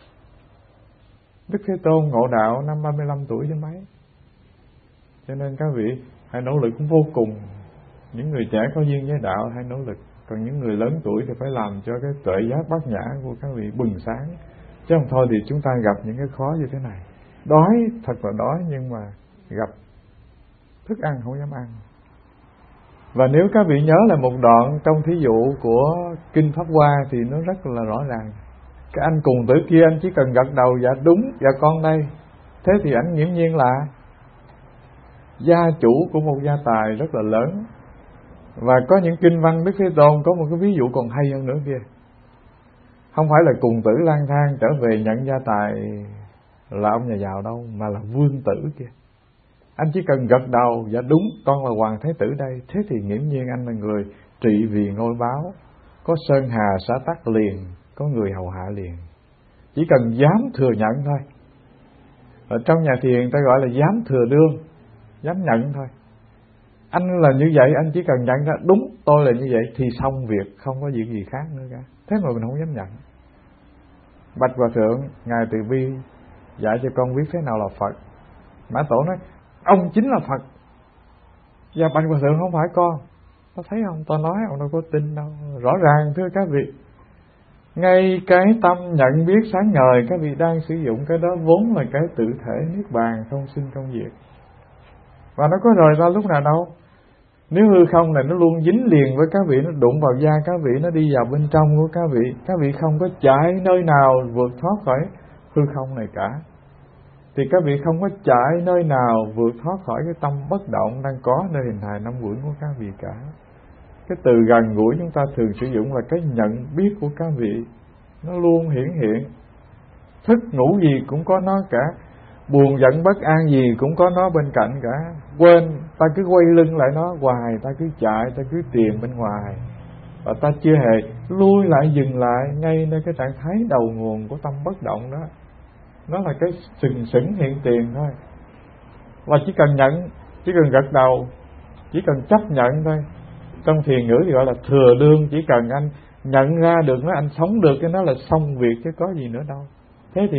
Đức Thế Tôn ngộ đạo năm 35 tuổi chứ mấy. Cho nên các vị hãy nỗ lực vô cùng. Những người trẻ có duyên với đạo hãy nỗ lực. Còn những người lớn tuổi thì phải làm cho cái tuệ giác bát nhã của các vị bừng sáng. Chứ không thôi thì chúng ta gặp những cái khó như thế này. Đói, thật là đói, nhưng mà gặp thức ăn không dám ăn. Và nếu các vị nhớ là một đoạn trong thí dụ của Kinh Pháp Hoa thì nó rất là rõ ràng. Cái anh cùng tử kia, anh chỉ cần gật đầu dạ đúng, dạ con đây. Thế thì anh nghiễm nhiên là gia chủ của một gia tài rất là lớn. Và có những kinh văn Đức Thế Tôn có một cái ví dụ còn hay hơn nữa kia. Không phải là cùng tử lang thang trở về nhận gia tài là ông nhà giàu đâu, mà là vương tử kia. Anh chỉ cần gật đầu dạ đúng, con là hoàng thái tử đây. Thế thì nghiễm nhiên anh là người trị vì ngôi báo, có sơn hà xã tắc liền, có người hầu hạ liền. Chỉ cần dám thừa nhận thôi. Ở trong nhà thiền ta gọi là dám thừa đương, dám nhận thôi. Anh là như vậy, anh chỉ cần nhận ra đúng tôi là như vậy thì xong việc, không có việc gì khác nữa cả. Thế mà mình không dám nhận. Bạch Hòa Thượng ngài Từ Bi dạy cho con biết thế nào là Phật. Mã Tổ nói ông chính là Phật. Và Bạch Hòa Thượng không phải con. Có thấy không? Tôi nói ông đâu có tin đâu. Rõ ràng thưa các vị, ngay cái tâm nhận biết sáng ngời các vị đang sử dụng, cái đó vốn là cái tự thể niết bàn không sinh không diệt. Và nó có rời ra lúc nào đâu. Nếu hư không này nó luôn dính liền với các vị, nó đụng vào da các vị, nó đi vào bên trong của các vị không có chạy nơi nào vượt thoát khỏi hư không này cả. Thì các vị không có chạy nơi nào vượt thoát khỏi cái tâm bất động đang có nơi hình hài năm uẩn của các vị cả. Cái từ gần gũi chúng ta thường sử dụng là cái nhận biết của các vị. nó luôn hiển hiện. Thức ngủ gì cũng có nó cả, buồn giận bất an gì cũng có nó bên cạnh cả. Quên, ta cứ quay lưng lại nó hoài, ta cứ chạy, ta cứ tìm bên ngoài, và ta chưa hề lui lại, dừng lại ngay nơi cái trạng thái đầu nguồn của tâm bất động đó. Nó là cái sừng sững hiện tiền thôi. Và chỉ cần nhận, chỉ cần gật đầu, chỉ cần chấp nhận thôi. Trong thiền ngữ thì gọi là thừa đương. Chỉ cần anh nhận ra được nó, anh sống được cái nó là xong việc, chứ có gì nữa đâu. Thế thì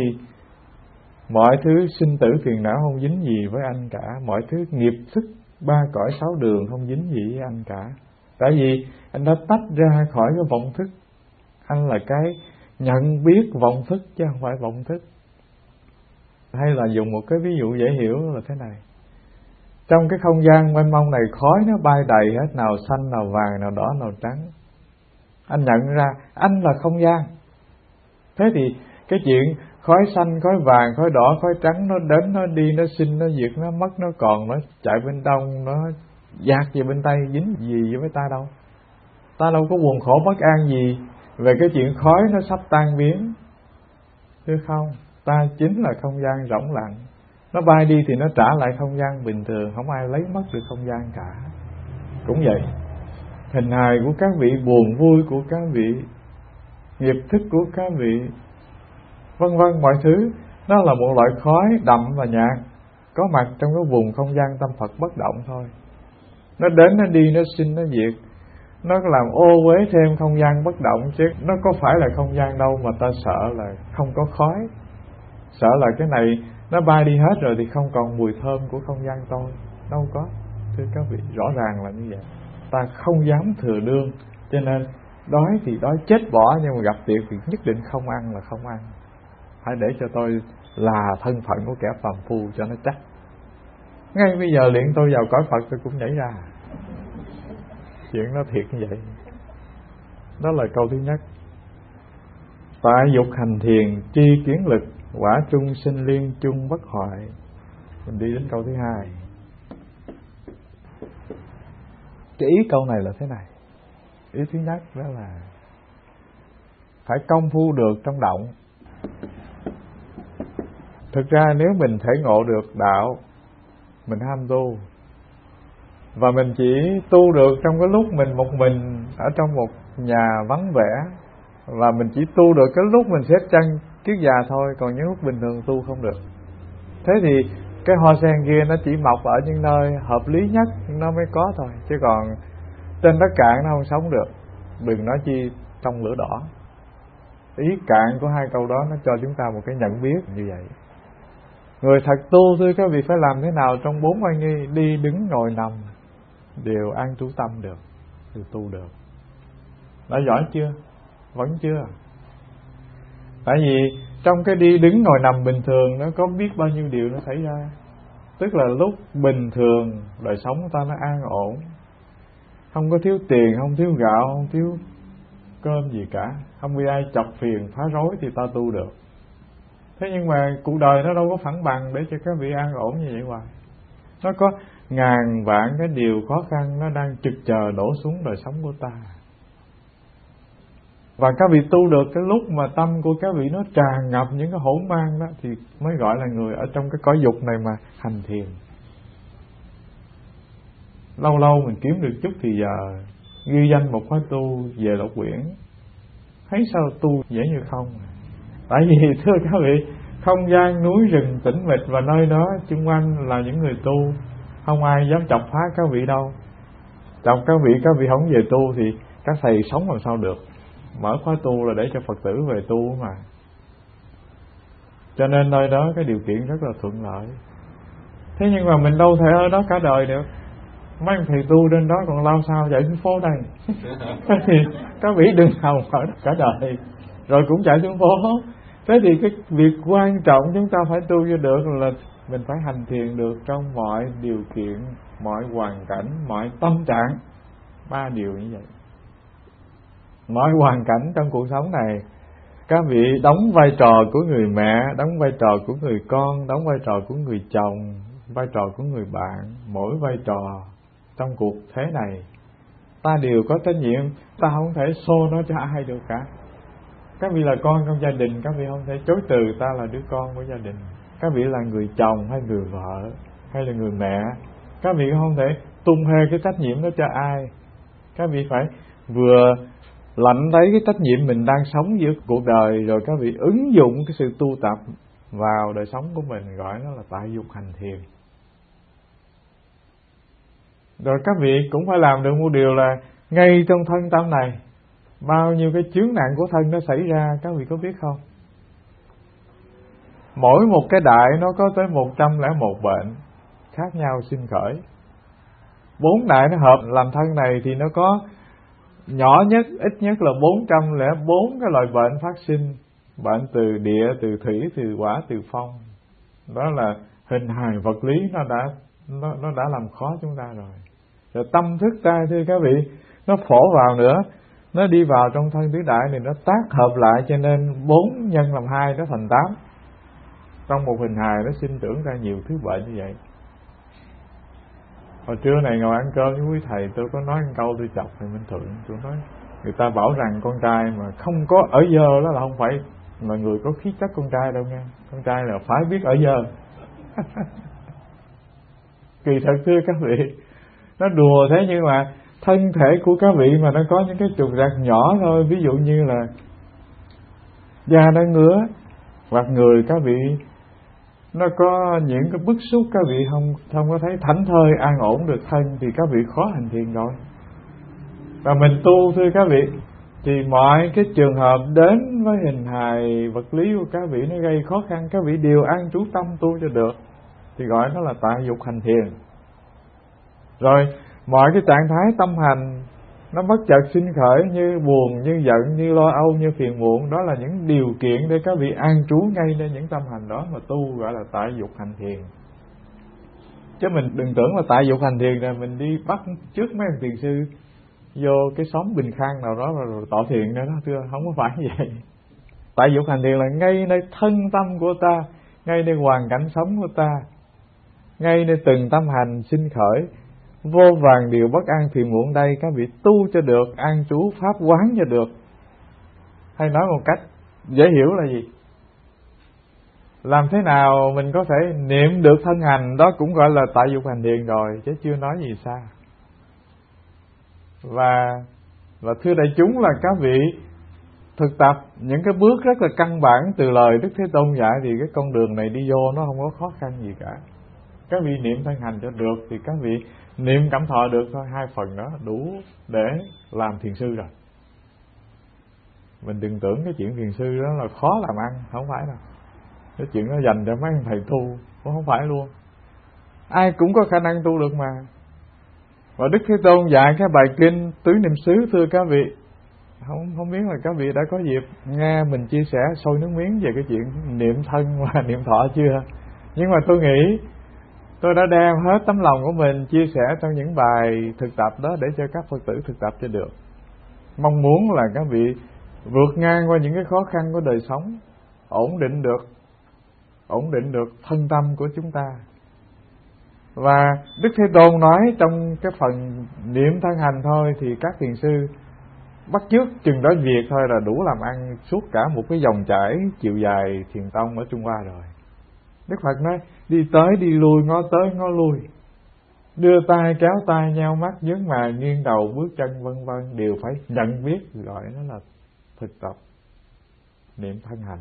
mọi thứ sinh tử phiền não không dính gì với anh cả. Mọi thứ nghiệp thức ba cõi sáu đường không dính gì với anh cả. Tại vì anh đã tách ra khỏi cái vọng thức. Anh là cái nhận biết vọng thức chứ không phải vọng thức. Hay là dùng một cái ví dụ dễ hiểu là thế này. Trong cái không gian mênh mông này, khói nó bay đầy hết, nào xanh, nào vàng, nào đỏ, nào trắng. Anh nhận ra anh là không gian. Thế thì cái chuyện khói xanh, khói vàng, khói đỏ, khói trắng nó đến, nó đi, nó sinh, nó diệt, nó mất, nó còn, nó chạy bên đông, nó dạt về bên tây, dính gì với ta đâu. Ta đâu có buồn khổ bất an gì về cái chuyện khói nó sắp tan biến. Chứ không, ta chính là không gian rỗng lặng. Nó bay đi thì nó trả lại không gian bình thường, không ai lấy mất được không gian cả. Cũng vậy, hình hài của các vị, buồn vui của các vị, nghiệp thức của các vị, vân vân, mọi thứ nó là một loại khói đậm và nhạt có mặt trong cái vùng không gian tâm Phật bất động thôi. Nó đến, nó đi, nó sinh, nó diệt, nó làm ô uế thêm không gian bất động. Chứ nó có phải là không gian đâu mà ta sợ là không có khói. Sợ là cái này nó bay đi hết rồi thì không còn mùi thơm của không gian tôi. Đâu có, thưa các vị, rõ ràng là như vậy. Ta không dám thừa đương, cho nên đói thì đói chết bỏ, nhưng mà gặp tiệc thì nhất định không ăn là không ăn. Hãy để cho tôi là thân phận của kẻ phàm phu cho nó chắc. Ngay bây giờ liền tôi vào cõi Phật tôi cũng nhảy ra. Chuyện nó thiệt như vậy. Đó là câu thứ nhất. Tại dục hành thiền, tri kiến lực, quả trung sinh liên chung bất hoại. Mình đi đến câu thứ hai. Cái ý câu này là thế này. Ý thứ nhất đó là phải công phu được trong động. Thực ra nếu mình thể ngộ được đạo, mình ham tu, và mình chỉ tu được trong cái lúc mình một mình ở trong một nhà vắng vẻ, và mình chỉ tu được cái lúc mình xếp chân kiết già thôi, còn những lúc bình thường tu không được. Thế thì cái hoa sen kia nó chỉ mọc ở những nơi hợp lý nhất nó mới có thôi, chứ còn trên đất cạn nó không sống được, đừng nói chi trong lửa đỏ. Ý cạn của hai câu đó nó cho chúng ta một cái nhận biết như vậy. Người thật tu, thưa các vị, phải làm thế nào trong 4 oai nghi, đi đứng ngồi nằm đều an trú tâm được thì tu được. Đã giỏi chưa? Vẫn chưa. Tại vì trong cái đi đứng ngồi nằm bình thường nó có biết bao nhiêu điều nó xảy ra. Tức là lúc bình thường đời sống của ta nó an ổn, không có thiếu tiền, không thiếu gạo, không thiếu cơm gì cả, không bị ai chọc phiền phá rối thì ta tu được. Thế nhưng mà cuộc đời nó đâu có phẳng bằng để cho các vị an ổn như vậy hoài. Nó có ngàn vạn cái điều khó khăn nó đang trực chờ đổ xuống đời sống của ta. Và các vị tu được cái lúc mà tâm của các vị nó tràn ngập những cái hỗn mang đó thì mới gọi là người ở trong cái cõi dục này mà hành thiền. Lâu lâu mình kiếm được chút thì giờ ghi danh một khóa tu về Lộc Quyển, thấy sao tu dễ như không. Tại vì thưa các vị, không gian núi rừng tĩnh mịch và nơi đó xung quanh là những người tu, không ai dám chọc phá các vị đâu. Chọc các vị không về tu thì các thầy sống làm sao được. Mở khóa tu là để cho Phật tử về tu mà. Cho nên nơi đó cái điều kiện rất là thuận lợi. Thế nhưng mà mình đâu thể ở đó cả đời được. Mấy thầy tu trên đó còn lao sao chạy xuống phố đây. Thì các vị đừng hòng ở đó cả đời rồi cũng chạy xuống phố. Thế thì cái việc quan trọng chúng ta phải tu cho được là mình phải hành thiền được trong mọi điều kiện, mọi hoàn cảnh, mọi tâm trạng. 3 điều như vậy. Mọi hoàn cảnh trong cuộc sống này, các vị đóng vai trò của người mẹ, đóng vai trò của người con, đóng vai trò của người chồng, vai trò của người bạn. Mỗi vai trò trong cuộc thế này ta đều có trách nhiệm, ta không thể xô nó cho ai được cả. Các vị là con trong gia đình, các vị không thể chối từ ta là đứa con của gia đình. Các vị là người chồng hay người vợ hay là người mẹ, các vị không thể tung hê cái trách nhiệm đó cho ai. Các vị phải vừa lãnh lấy cái trách nhiệm mình đang sống giữa cuộc đời, rồi các vị ứng dụng cái sự tu tập vào đời sống của mình, gọi nó là tại dục hành thiền. Rồi các vị cũng phải làm được một điều là ngay trong thân tâm này, bao nhiêu cái chướng nạn của thân nó xảy ra, các vị có biết không? Mỗi một cái đại nó có tới 101 bệnh khác nhau sinh khởi. 4 đại nó hợp làm thân này thì nó có nhỏ nhất, ít nhất là 404 cái loại bệnh phát sinh. Bệnh từ địa, từ thủy, từ hỏa, từ phong. Đó là hình hài vật lý nó đã làm khó chúng ta rồi. Rồi tâm thức ta thưa các vị, nó phổ vào nữa, nó đi vào trong thân tứ đại này, nó tác hợp lại, cho nên 4 nhân làm 2 nó thành 8. Trong một hình hài nó sinh trưởng ra nhiều thứ bệnh như vậy. Hồi trưa này ngồi ăn cơm với quý thầy, tôi có nói một câu tôi chọc thầy Minh Thuận. Tôi nói người ta bảo rằng con trai mà không có ở dơ đó là không phải là người có khí chất con trai đâu nha. Con trai là phải biết ở dơ. Kỳ thật thưa các vị, nó đùa thế nhưng mà thân thể của các vị mà nó có những cái trục trặc nhỏ thôi. Ví dụ như là da nó ngứa, hoặc người các vị nó có những cái bức xúc, các vị không có thấy thảnh thơi an ổn được thân, thì các vị khó hành thiền rồi. Và mình tu thưa các vị, thì mọi cái trường hợp đến với hình hài vật lý của các vị nó gây khó khăn, các vị đều an trú tâm tu cho được, thì gọi nó là tại dục hành thiền. Rồi mọi cái trạng thái tâm hành nó bất chợt sinh khởi, như buồn, như giận, như lo âu, như phiền muộn, đó là những điều kiện để các vị an trú ngay lên những tâm hành đó mà tu, gọi là tại dục hành thiền. Chứ mình đừng tưởng là tại dục hành thiền là mình đi bắt trước mấy ông thiền sư vô cái xóm Bình Khang nào đó rồi tọa thiền nữa đó, thưa, không có phải như vậy. Tại dục hành thiền là ngay nơi thân tâm của ta, ngay nơi hoàn cảnh sống của ta, ngay nơi từng tâm hành sinh khởi, vô vàn điều bất an phiền muộn đây, các vị tu cho được, an trú pháp quán cho được. Hay nói một cách dễ hiểu là gì? Làm thế nào mình có thể niệm được thân hành, đó cũng gọi là tại dục hành thiền rồi, chứ chưa nói gì xa. Và thưa đại chúng là các vị thực tập những cái bước rất là căn bản từ lời Đức Thế Tôn dạy, thì cái con đường này đi vô nó không có khó khăn gì cả. Các vị niệm thân hành cho được thì các vị niệm cảm thọ được thôi, 2 phần đó đủ để làm thiền sư rồi. Mình đừng tưởng cái chuyện thiền sư đó là khó làm ăn, không phải đâu. Cái chuyện đó dành cho mấy thầy tu, cũng không phải luôn. Ai cũng có khả năng tu được mà. Và Đức Thế Tôn dạy cái bài kinh Tứ Niệm xứ thưa các vị, không biết là các vị đã có dịp nghe mình chia sẻ sôi nước miếng về cái chuyện niệm thân và niệm thọ chưa. Nhưng mà tôi nghĩ tôi đã đem hết tấm lòng của mình chia sẻ trong những bài thực tập đó để cho các Phật tử thực tập cho được. Mong muốn là các vị vượt ngang qua những cái khó khăn của đời sống, ổn định được thân tâm của chúng ta. Và Đức Thế Tôn nói trong cái phần niệm thân hành thôi thì các thiền sư bắt chước chừng đó việc thôi là đủ làm ăn suốt cả một cái dòng chảy chiều dài thiền tông ở Trung Hoa rồi. Đức Phật nói đi tới đi lui, ngó tới ngó lui, đưa tay kéo tay, nheo mắt nhướng mày, nghiêng đầu bước chân, vân vân, đều phải nhận biết, gọi nó là thực tập niệm thân hành.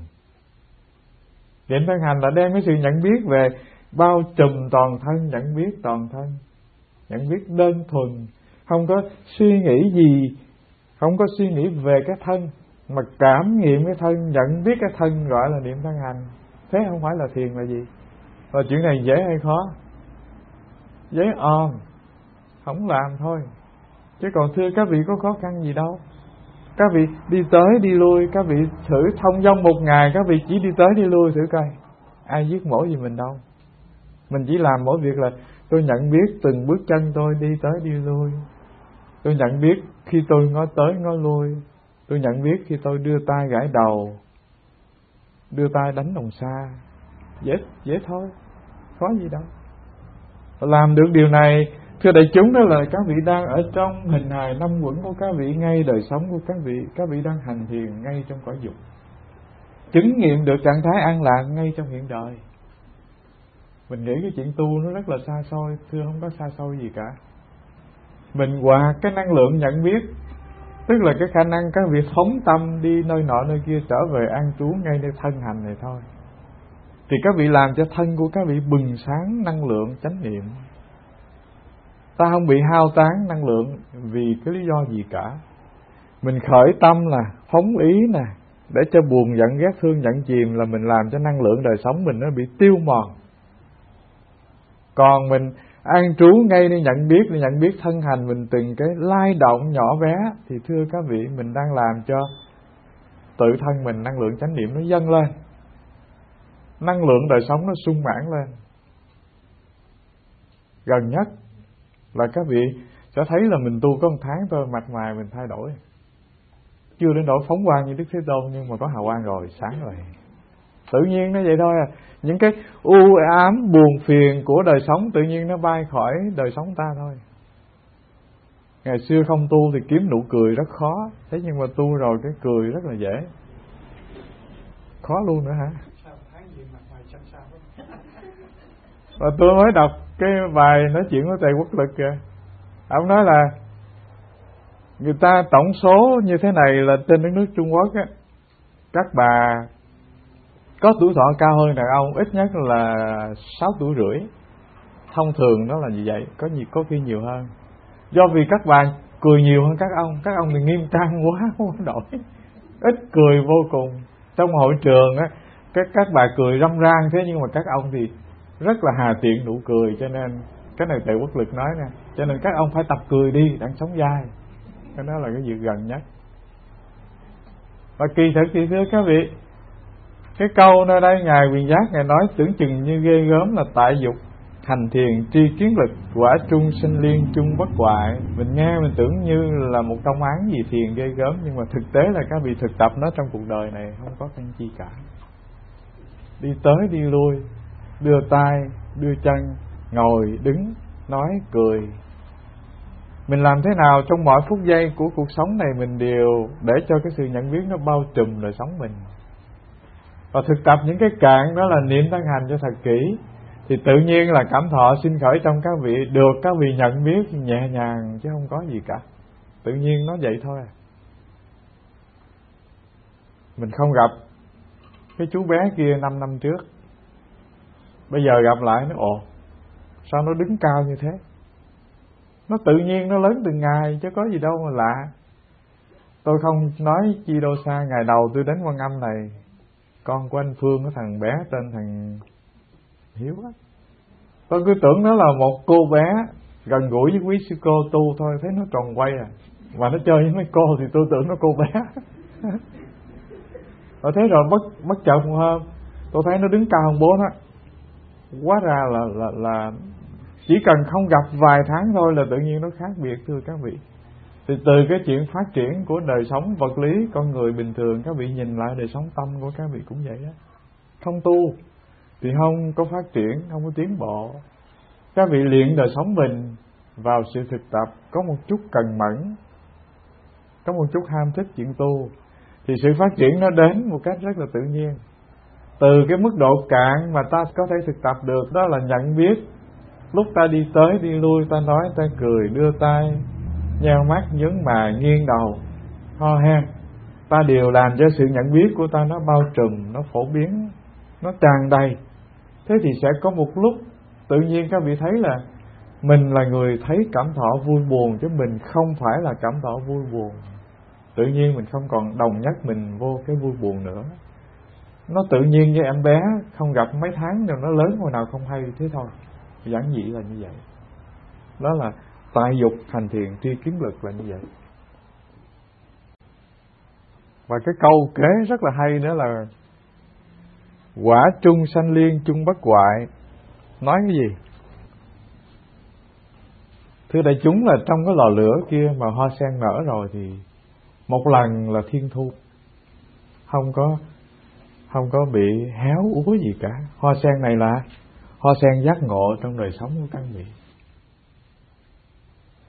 Niệm thân hành là đem cái sự nhận biết về bao trùm toàn thân, nhận biết toàn thân, nhận biết đơn thuần, không có suy nghĩ gì, không có suy nghĩ về cái thân, mà cảm nghiệm cái thân, nhận biết cái thân, gọi là niệm thân hành. Thế không phải là thiền là gì? Và chuyện này dễ hay khó? Dễ không làm thôi. Chứ còn thưa các vị có khó khăn gì đâu. Các vị đi tới đi lui, các vị thử thông dong một ngày, các vị chỉ đi tới đi lui thử coi, ai giết mổ gì mình đâu. Mình chỉ làm mỗi việc là tôi nhận biết từng bước chân tôi đi tới đi lui, tôi nhận biết khi tôi ngó tới ngó lui, tôi nhận biết khi tôi đưa tay gãi đầu, đưa tay đánh đồng xa. Dễ thôi, khó gì đâu. Làm được điều này Thưa đại chúng, đó là các vị đang ở trong hình hài năm uẩn của các vị, ngay đời sống của các vị đang hành thiền ngay trong cõi dục, chứng nghiệm được trạng thái an lạc ngay trong hiện đời. Mình nghĩ cái chuyện tu nó rất là xa xôi. Thưa, không có xa xôi gì cả. Mình hòa cái năng lượng nhận biết, tức là cái khả năng các vị phóng tâm đi nơi nọ nơi kia, trở về an trú ngay nơi thân hành này thôi, thì các vị làm cho thân của các vị bừng sáng năng lượng chánh niệm. Ta không bị hao tán năng lượng vì cái lý do gì cả. Mình khởi tâm là phóng ý nè, để cho buồn giận ghét thương giận chìm, là mình làm cho năng lượng đời sống mình nó bị tiêu mòn. Còn mình an trú ngay để nhận biết thân hành mình từng cái lay động nhỏ bé, thì thưa các vị, mình đang làm cho tự thân mình năng lượng chánh niệm nó dâng lên, năng lượng đời sống nó sung mãn lên. Gần nhất là các vị sẽ thấy là mình tu có 1 tháng thôi, mặt mày mình thay đổi. Chưa đến nỗi phóng quang như Đức Thế Tôn, nhưng mà có hào quang rồi, sáng rồi. Tự nhiên nó vậy thôi à. Những cái u ám buồn phiền của đời sống tự nhiên nó bay khỏi đời sống ta thôi. Ngày xưa không tu thì kiếm nụ cười rất khó, thế nhưng mà tu rồi cái cười rất là dễ. Khó luôn nữa hả? Và tôi mới đọc cái bài nói chuyện của Tề Quốc Lực kìa. Ông nói là người ta tổng số như thế này là trên đất nước Trung Quốc á, các bà có tuổi thọ cao hơn đàn ông ít nhất là 6 tuổi rưỡi. Thông thường nó là như vậy, có khi nhiều hơn. Do vì các bà cười nhiều hơn các ông thì nghiêm trang quá, không đổi. Ít cười vô cùng. Trong hội trường á, các bà cười râm ran, thế nhưng mà các ông thì rất là hà tiện nụ cười. Cho nên cái này Tề Quốc Lực nói nè, cho nên các ông phải tập cười đi, đang sống dai. Cái đó là cái việc gần nhất. Và kỳ thực thì thưa các vị, cái câu nơi đây Ngài Quyền Giác Ngài nói tưởng chừng như ghê gớm là tại dục hành thiền tri kiến lực quả trung sinh liên chung bất hoại. Mình nghe mình tưởng như là một công án gì thiền ghê gớm, nhưng mà thực tế là các vị thực tập nó trong cuộc đời này không có căn chi cả. Đi tới đi lui, đưa tay đưa chân, ngồi đứng nói cười, mình làm thế nào trong mọi phút giây của cuộc sống này mình đều để cho cái sự nhận biết nó bao trùm đời sống mình. Và thực tập những cái cạn đó là niệm tăng hành cho thật kỹ, thì tự nhiên là cảm thọ sinh khởi trong các vị, được các vị nhận biết nhẹ nhàng chứ không có gì cả. Tự nhiên nó vậy thôi. Mình không gặp cái chú bé kia 5 năm trước, bây giờ gặp lại nó ồ, sao nó đứng cao như thế? Nó tự nhiên nó lớn từng ngày chứ có gì đâu mà lạ. Tôi không nói chi đâu xa, ngày đầu tôi đến Quan Âm này, con của anh Phương, cái thằng bé tên thằng Hiếu á, tôi cứ tưởng nó là một cô bé gần gũi với quý sư cô tu thôi, thấy nó tròn quay à, mà nó chơi với mấy cô thì tôi tưởng nó cô bé. Rồi thế rồi bất chợt một hôm tôi thấy nó đứng cao hơn bố nó, hóa ra là chỉ cần không gặp vài tháng thôi là tự nhiên nó khác biệt thưa các vị. Thì từ cái chuyện phát triển của đời sống vật lý con người bình thường, các vị nhìn lại đời sống tâm của các vị cũng vậy đó. Không tu thì không có phát triển, không có tiến bộ. Các vị luyện đời sống mình vào sự thực tập, có một chút cần mẫn, có một chút ham thích chuyện tu, thì sự phát triển nó đến một cách rất là tự nhiên. Từ cái mức độ cạn mà ta có thể thực tập được đó là nhận biết. Lúc ta đi tới đi lui, ta nói, ta cười, đưa tay, nheo mắt, nhướng mày, nghiêng đầu, ho hen, ta đều làm cho sự nhận biết của ta nó bao trùm, nó phổ biến, nó tràn đầy. Thế thì sẽ có một lúc tự nhiên các vị thấy là mình là người thấy cảm thọ vui buồn, chứ mình không phải là cảm thọ vui buồn. Tự nhiên mình không còn đồng nhất mình vô cái vui buồn nữa. Nó tự nhiên như em bé không gặp mấy tháng rồi nó lớn hồi nào không hay, thế thôi. Giản dị là như vậy. Đó là tại dục hành thiền tri kiến lực là như vậy. Và cái câu kế rất là hay nữa là quả trung sanh liên chung bất hoại. Nói cái gì? Thưa đại chúng, là trong cái lò lửa kia mà hoa sen nở rồi thì một lần là thiên thu, không có bị héo úa gì cả. Hoa sen này là hoa sen giác ngộ trong đời sống của các vị.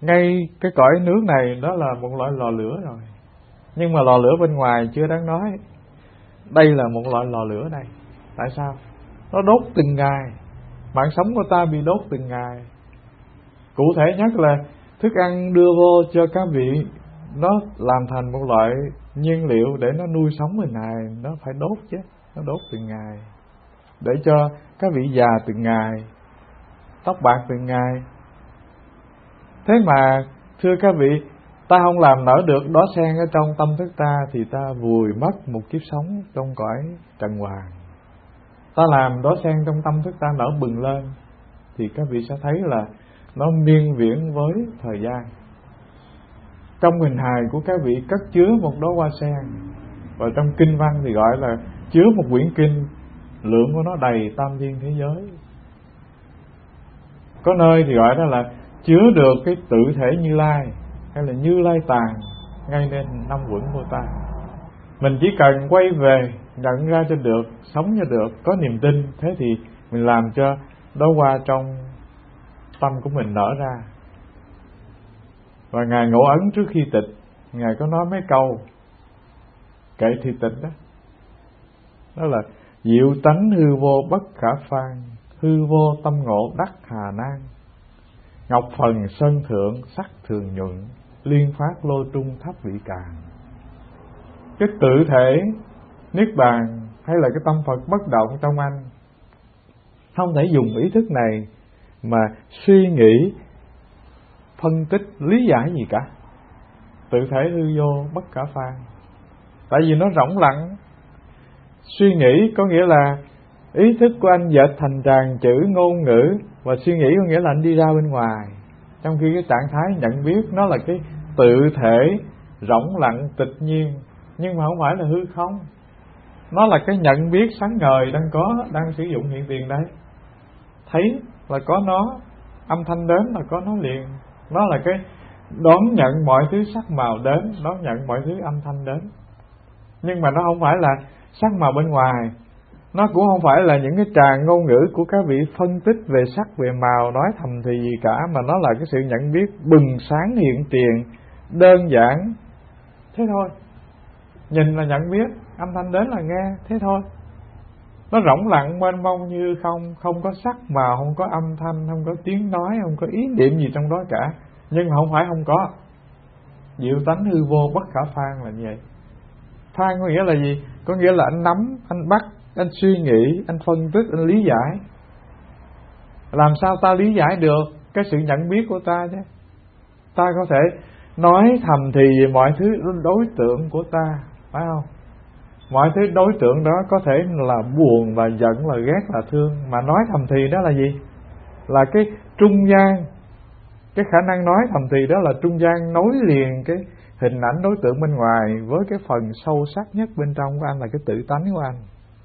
ngay cái cõi nước này đó là một loại lò lửa rồi. Nhưng mà lò lửa bên ngoài chưa đáng nói, đây là một loại lò lửa đây. Tại sao? Nó đốt từng ngày, mạng sống của ta bị đốt từng ngày. Cụ thể nhất là thức ăn đưa vô cho các vị, nó làm thành một loại nhiên liệu để nó nuôi sống mình này, nó phải đốt chứ, nó đốt từng ngày để cho các vị già từng ngày, tóc bạc từng ngày. Thế mà thưa các vị, ta không làm nở được đóa sen ở trong tâm thức ta thì ta vùi mất một kiếp sống trong cõi trần hoàng. Ta làm đóa sen trong tâm thức ta nở bừng lên thì các vị sẽ thấy là nó miên viễn với thời gian. Trong hình hài của các vị cất chứa một đóa hoa sen, và trong kinh văn thì gọi là chứa một quyển kinh, lượng của nó đầy tam thiên thế giới. Có nơi thì gọi đó là chứa được cái tự thể Như Lai, hay là Như Lai tàng ngay nên năm uẩn của ta. Mình chỉ cần quay về nhận ra cho được, sống cho được, có niềm tin, thế thì mình làm cho đóa hoa trong tâm của mình nở ra. Và Ngài Ngộ Ấn trước khi tịch, Ngài có nói mấy câu kệ thì tịch đó. Đó là diệu tánh hư vô bất khả phán, hư vô tâm ngộ đắc hà nan. Ngọc phần sơn thượng sắc thường nhuận, liên phát lô trung thấp vị càng. Cái tự thể niết bàn hay là cái tâm Phật bất động trong anh, không thể dùng ý thức này mà suy nghĩ, phân tích, lý giải gì cả. Tự thể hư vô bất khả phán, tại vì nó rỗng lặng. Suy nghĩ có nghĩa là ý thức của anh dệt thành tràng chữ ngôn ngữ, và suy nghĩ có nghĩa là anh đi ra bên ngoài. Trong khi cái trạng thái nhận biết nó là cái tự thể rỗng lặng tịch nhiên, nhưng mà không phải là hư không. Nó là cái nhận biết sáng ngời đang sử dụng hiện tiền đấy. Thấy là có nó, âm thanh đến là có nó liền. Nó là cái đón nhận mọi thứ sắc màu đến, đón nhận mọi thứ âm thanh đến. Nhưng mà nó không phải là sắc màu bên ngoài, nó cũng không phải là những cái tràng ngôn ngữ của các vị phân tích về sắc, về màu, nói thầm thì gì cả, mà nó là cái sự nhận biết bừng sáng hiện tiền, đơn giản, thế thôi. Nhìn là nhận biết, âm thanh đến là nghe, thế thôi. Nó rỗng lặng mênh mông như không, không có sắc màu, không có âm thanh, không có tiếng nói, không có ý niệm gì trong đó cả. Nhưng mà không phải không có. Diệu tánh hư vô bất khả phán là như vậy. Phán có nghĩa là gì? Có nghĩa là anh nắm, anh bắt, anh suy nghĩ, anh phân tích, anh lý giải. Làm sao ta lý giải được cái sự nhận biết của ta chứ? Ta có thể nói thầm thì về mọi thứ đối tượng của ta, phải không? Mọi thứ đối tượng đó có thể là buồn và giận, là ghét, là thương. Mà nói thầm thì đó là gì? Là cái trung gian. Cái khả năng nói thầm thì đó là trung gian nối liền cái hình ảnh đối tượng bên ngoài với cái phần sâu sắc nhất bên trong của anh, là cái tự tánh của anh.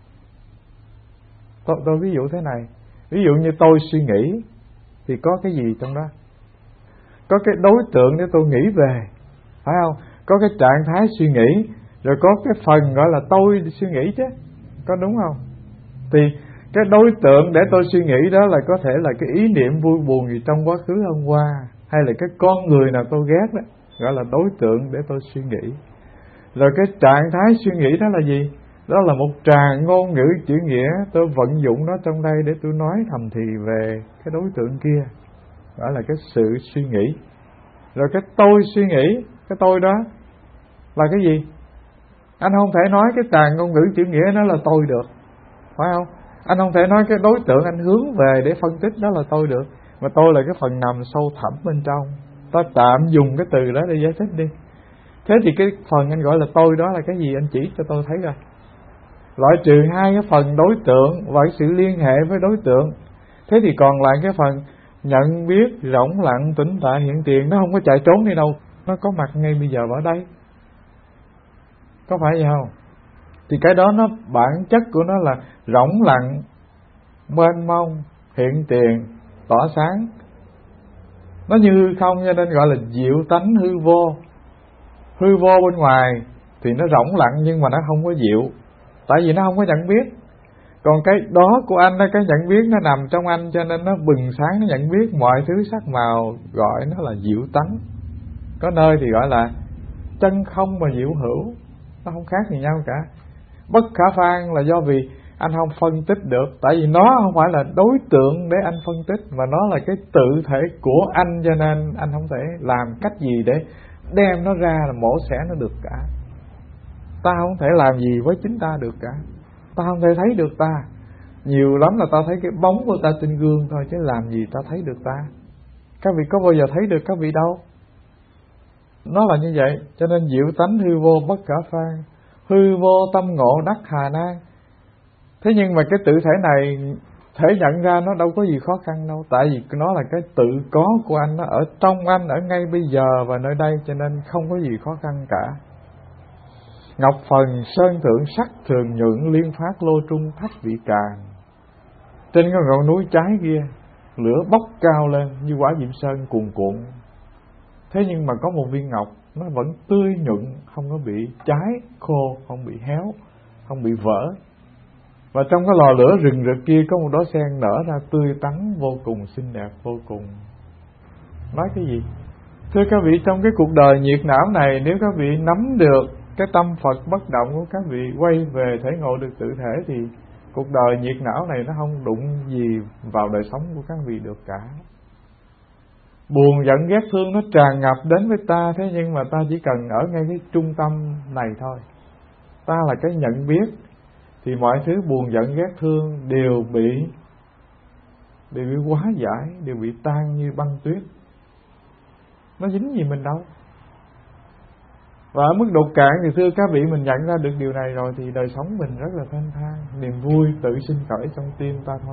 Tôi ví dụ thế này. Ví dụ như tôi suy nghĩ thì có cái gì trong đó? Có cái đối tượng để tôi nghĩ về, phải không? Có cái trạng thái suy nghĩ, rồi có cái phần gọi là tôi suy nghĩ chứ, có đúng không? Thì cái đối tượng để tôi suy nghĩ đó là có thể là cái ý niệm vui buồn gì trong quá khứ hôm qua, hay là cái con người nào tôi ghét đó, gọi là đối tượng để tôi suy nghĩ. Rồi cái trạng thái suy nghĩ đó là gì? Đó là một tràng ngôn ngữ chữ nghĩa, tôi vận dụng nó trong đây để tôi nói thầm thì về cái đối tượng kia, gọi là cái sự suy nghĩ. Rồi cái tôi suy nghĩ, cái tôi đó là cái gì? Anh không thể nói cái tràng ngôn ngữ chữ nghĩa đó là tôi được, phải không? Anh không thể nói cái đối tượng anh hướng về để phân tích đó là tôi được. Mà tôi là cái phần nằm sâu thẳm bên trong. Ta tạm dùng cái từ đó để giải thích đi. Thế thì cái phần anh gọi là tôi đó là cái gì? Anh chỉ cho tôi thấy rồi. Loại trừ hai cái phần đối tượng và cái sự liên hệ với đối tượng, thế thì còn lại cái phần nhận biết rỗng lặng tĩnh tại hiện tiền. Nó không có chạy trốn đi đâu, nó có mặt ngay bây giờ ở đây. Có phải vậy không? Thì cái đó nó bản chất của nó là rỗng lặng, mênh mông, hiện tiền, tỏa sáng. Nó như hư không, cho nên gọi là diệu tánh hư vô. Hư vô bên ngoài thì nó rỗng lặng nhưng mà nó không có diệu, tại vì nó không có nhận biết. Còn cái đó của anh đó, cái nhận biết nó nằm trong anh, cho nên nó bừng sáng, nó nhận biết mọi thứ sắc màu, gọi nó là diệu tánh. Có nơi thì gọi là chân không mà diệu hữu, nó không khác gì nhau cả. Bất khả phan là do vì anh không phân tích được, tại vì nó không phải là đối tượng để anh phân tích, mà nó là cái tự thể của anh, cho nên anh không thể làm cách gì để đem nó ra là mổ xẻ nó được cả. Ta không thể làm gì với chính ta được cả, ta không thể thấy được ta. Nhiều lắm là ta thấy cái bóng của ta trên gương thôi, chứ làm gì ta thấy được ta. Các vị có bao giờ thấy được các vị đâu. Nó là như vậy. Cho nên diệu tánh hư vô bất khả phan, hư vô tâm ngộ đắc hà nan. Thế nhưng mà cái tự thể này thể nhận ra nó đâu có gì khó khăn đâu, tại vì nó là cái tự có của anh, nó ở trong anh, ở ngay bây giờ và nơi đây, cho nên không có gì khó khăn cả. Ngọc phần sơn thượng sắc thường nhuận, liên phát lô trung thách vị càng. Trên cái ngọn núi trái kia, lửa bốc cao lên như quả diệm sơn cuồn cuộn. Thế nhưng mà có một viên ngọc, nó vẫn tươi nhuận, không có bị cháy khô, không bị héo, không bị vỡ. Và trong cái lò lửa rừng rực kia có một đóa sen nở ra tươi tắn vô cùng xinh đẹp, vô cùng. Nói cái gì? Thưa các vị, trong cái cuộc đời nhiệt não này, nếu các vị nắm được cái tâm Phật bất động của các vị, quay về thể ngộ được tự thể, thì cuộc đời nhiệt não này nó không đụng gì vào đời sống của các vị được cả. Buồn giận ghét thương nó tràn ngập đến với ta, thế nhưng mà ta chỉ cần ở ngay cái trung tâm này thôi. Ta là cái nhận biết, thì mọi thứ buồn giận ghét thương đều bị hóa giải, đều bị tan như băng tuyết. Nó dính gì mình đâu. Và ở mức độ cạn thì thưa các vị, mình nhận ra được điều này rồi thì đời sống mình rất là thanh thang, niềm vui tự sinh khởi trong tim ta thôi.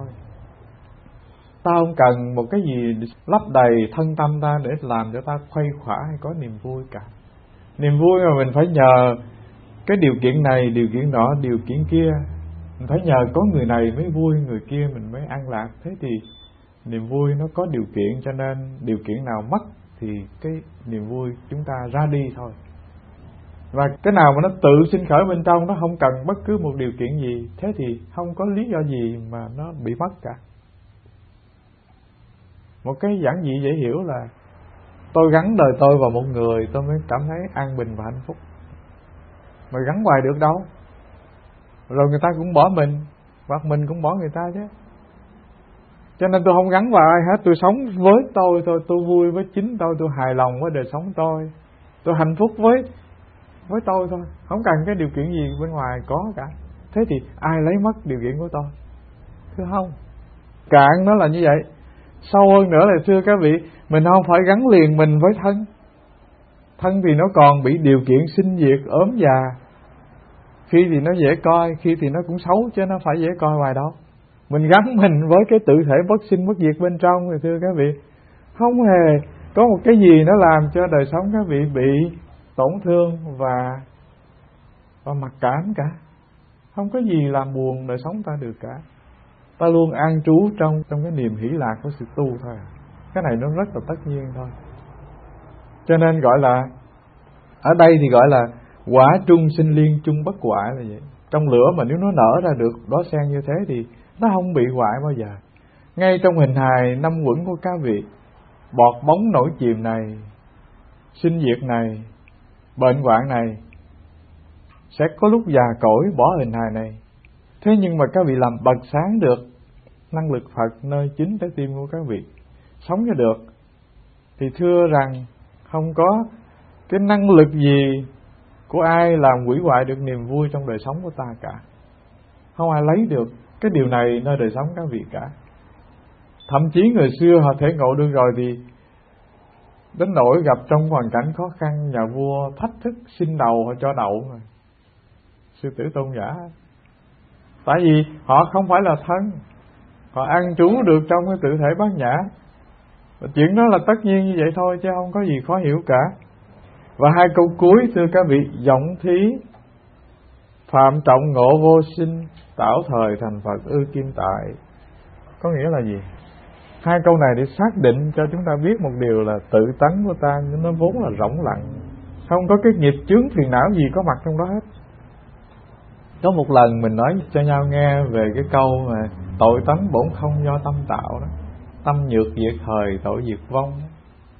Ta không cần một cái gì lấp đầy thân tâm ta để làm cho ta khuây khỏa hay có niềm vui cả. Niềm vui mà mình phải nhờ cái điều kiện này, điều kiện nọ, điều kiện kia. Mình phải nhờ có người này mới vui, người kia mình mới an lạc. Thế thì niềm vui nó có điều kiện, cho nên điều kiện nào mất thì cái niềm vui chúng ta ra đi thôi. Và cái nào mà nó tự sinh khởi bên trong, nó không cần bất cứ một điều kiện gì, thế thì không có lý do gì mà nó bị mất cả. Một cái giản dị dễ hiểu là tôi gắn đời tôi vào một người, tôi mới cảm thấy an bình và hạnh phúc. Mà gắn hoài được đâu. Rồi người ta cũng bỏ mình, hoặc mình cũng bỏ người ta chứ. Cho nên tôi không gắn vào ai hết. Tôi sống với tôi thôi, tôi vui với chính tôi hài lòng với đời sống tôi hạnh phúc với tôi thôi, không cần cái điều kiện gì bên ngoài có cả. Thế thì ai lấy mất điều kiện của tôi? Thưa không. Cạn nó là như vậy. Sâu hơn nữa là thưa các vị, mình không phải gắn liền mình với thân. Thân thì nó còn bị điều kiện sinh diệt, ốm già. Khi thì nó dễ coi, khi thì nó cũng xấu, chứ nó phải dễ coi hoài đâu. Mình gắn mình với cái tự thể bất sinh bất diệt bên trong thì thưa các vị, không hề có một cái gì nó làm cho đời sống các vị bị tổn thương và mặc cảm cả. Không có gì làm buồn đời sống ta được cả. Ta luôn an trú trong cái niềm hỷ lạc của sự tu thôi. Cái này nó rất là tất nhiên thôi. Cho nên gọi là, ở đây thì gọi là quả trung sinh liên chung bất hoại là vậy. Trong lửa mà nếu nó nở ra được đóa sen như thế thì nó không bị hoại bao giờ. Ngay trong hình hài năm quẩn của các vị, bọt bóng nổi chìm này, sinh diệt này, bệnh hoạn này, sẽ có lúc già cỗi bỏ hình hài này. Thế nhưng mà các vị làm bật sáng được năng lực Phật nơi chính trái tim của các vị, sống cho được, thì thưa rằng không có cái năng lực gì của ai làm hủy hoại được niềm vui trong đời sống của ta cả. Không ai lấy được cái điều này nơi đời sống các vị cả. Thậm chí người xưa họ thể ngộ được rồi thì đến nỗi gặp trong hoàn cảnh khó khăn, nhà vua thách thức xin đầu họ cho đậu rồi. Sư tử tôn giả. Tại vì họ không phải là thân, họ an trú được trong cái tự thể bát nhã. Và chuyện đó là tất nhiên như vậy thôi, chứ không có gì khó hiểu cả. Và hai câu cuối thưa các vị, giọng thí phạm trọng ngộ vô sinh, tảo thời thành Phật ư kim tại. Có nghĩa là gì? Hai câu này để xác định cho chúng ta biết một điều là tự tánh của ta nó vốn là rỗng lặng, không có cái nghiệp chướng phiền não gì có mặt trong đó hết. Có một lần mình nói cho nhau nghe về cái câu mà tội tánh bổn không do tâm tạo đó, tâm nhược diệt thời tội diệt vong đó.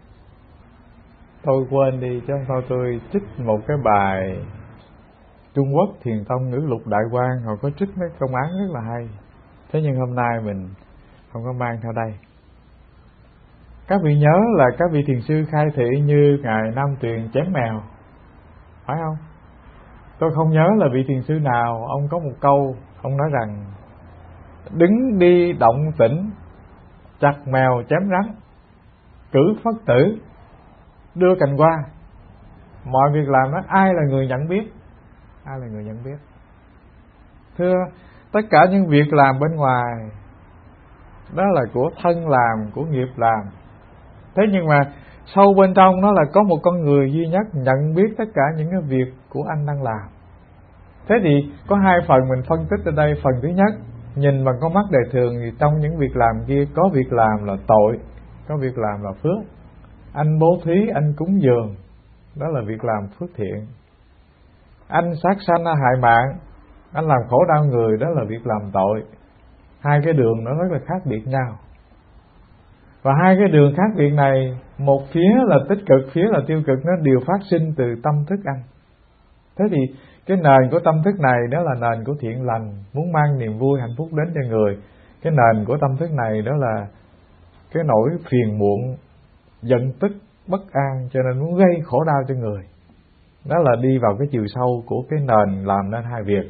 Tôi quên đi chứ không thôi tôi trích một cái bài Trung Quốc Thiền Tông Ngữ Lục Đại Quang, họ có trích mấy công án rất là hay. Thế nhưng hôm nay mình không có mang theo đây. Các vị nhớ là các vị thiền sư khai thị như Ngài Nam Tuyền chém mèo, phải không? Tôi không nhớ là vị thiền sư nào, ông có một câu, ông nói rằng đứng đi động tĩnh, chặt mèo chém rắn, cử Phất tử, đưa cành hoa. Mọi việc làm đó ai là người nhận biết? Ai là người nhận biết? Thưa, tất cả những việc làm bên ngoài đó là của thân làm, của nghiệp làm. Thế nhưng mà sâu bên trong nó là có một con người duy nhất nhận biết tất cả những cái việc của anh đang làm. Thế thì có hai phần mình phân tích ở đây. Phần thứ nhất, nhìn bằng con mắt đời thường thì trong những việc làm kia có việc làm là tội, có việc làm là phước. Anh bố thí, anh cúng dường, đó là việc làm phước thiện. Anh sát sanh hại mạng, anh làm khổ đau người, đó là việc làm tội. Hai cái đường nó rất là khác biệt nhau. Và hai cái đường khác biệt này, một phía là tích cực, phía là tiêu cực, nó đều phát sinh từ tâm thức anh. Thế thì cái nền của tâm thức này đó là nền của thiện lành, muốn mang niềm vui hạnh phúc đến cho người. Cái nền của tâm thức này đó là cái nỗi phiền muộn, giận tức, bất an, cho nên muốn gây khổ đau cho người. Đó là đi vào cái chiều sâu của cái nền làm nên hai việc.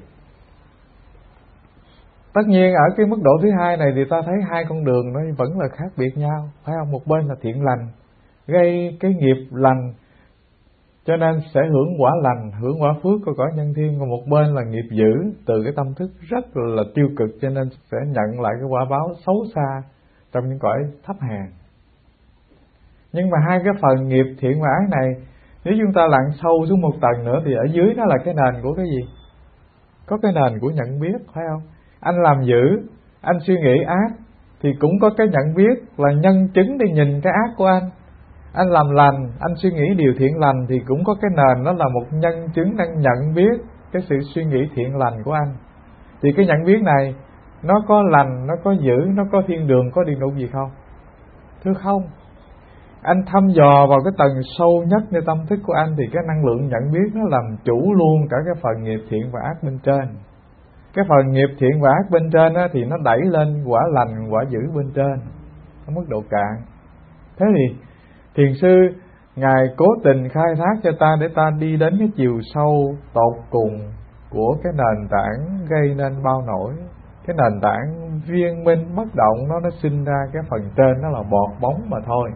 Tất nhiên ở cái mức độ thứ hai này thì ta thấy hai con đường nó vẫn là khác biệt nhau, phải không? Một bên là thiện lành, gây cái nghiệp lành, cho nên sẽ hưởng quả lành, hưởng quả phước của cõi nhân thiên. Còn một bên là nghiệp dữ, từ cái tâm thức rất là tiêu cực, cho nên sẽ nhận lại cái quả báo xấu xa trong những cõi thấp hèn. Nhưng mà hai cái phần nghiệp thiện và ác này, nếu chúng ta lặn sâu xuống một tầng nữa thì ở dưới nó là cái nền của cái gì? Có cái nền của nhận biết, phải không? Anh làm dữ, anh suy nghĩ ác thì cũng có cái nhận biết là nhân chứng để nhìn cái ác của anh. Anh làm lành, anh suy nghĩ điều thiện lành thì cũng có cái nền, đó là một nhân chứng đang nhận biết cái sự suy nghĩ thiện lành của anh. Thì cái nhận biết này nó có lành, nó có dữ, nó có thiên đường, có địa ngục gì không? Thưa không. Anh thăm dò vào cái tầng sâu nhấtในtâm thức của anh thì cái năng lượng nhận biết nó làm chủ luôn cả cái phần nghiệp thiện và ác bên trên. Cái phần nghiệp thiện và ác bên trên á, thì nó đẩy lên quả lành, quả dữ bên trên ở mức độ cạn. Thế thì thiền sư Ngài cố tình khai thác cho ta để ta đi đến cái chiều sâu tột cùng của cái nền tảng gây nên bao nổi. Cái nền tảng viên minh bất động nó sinh ra cái phần trên nó là bọt bóng mà thôi.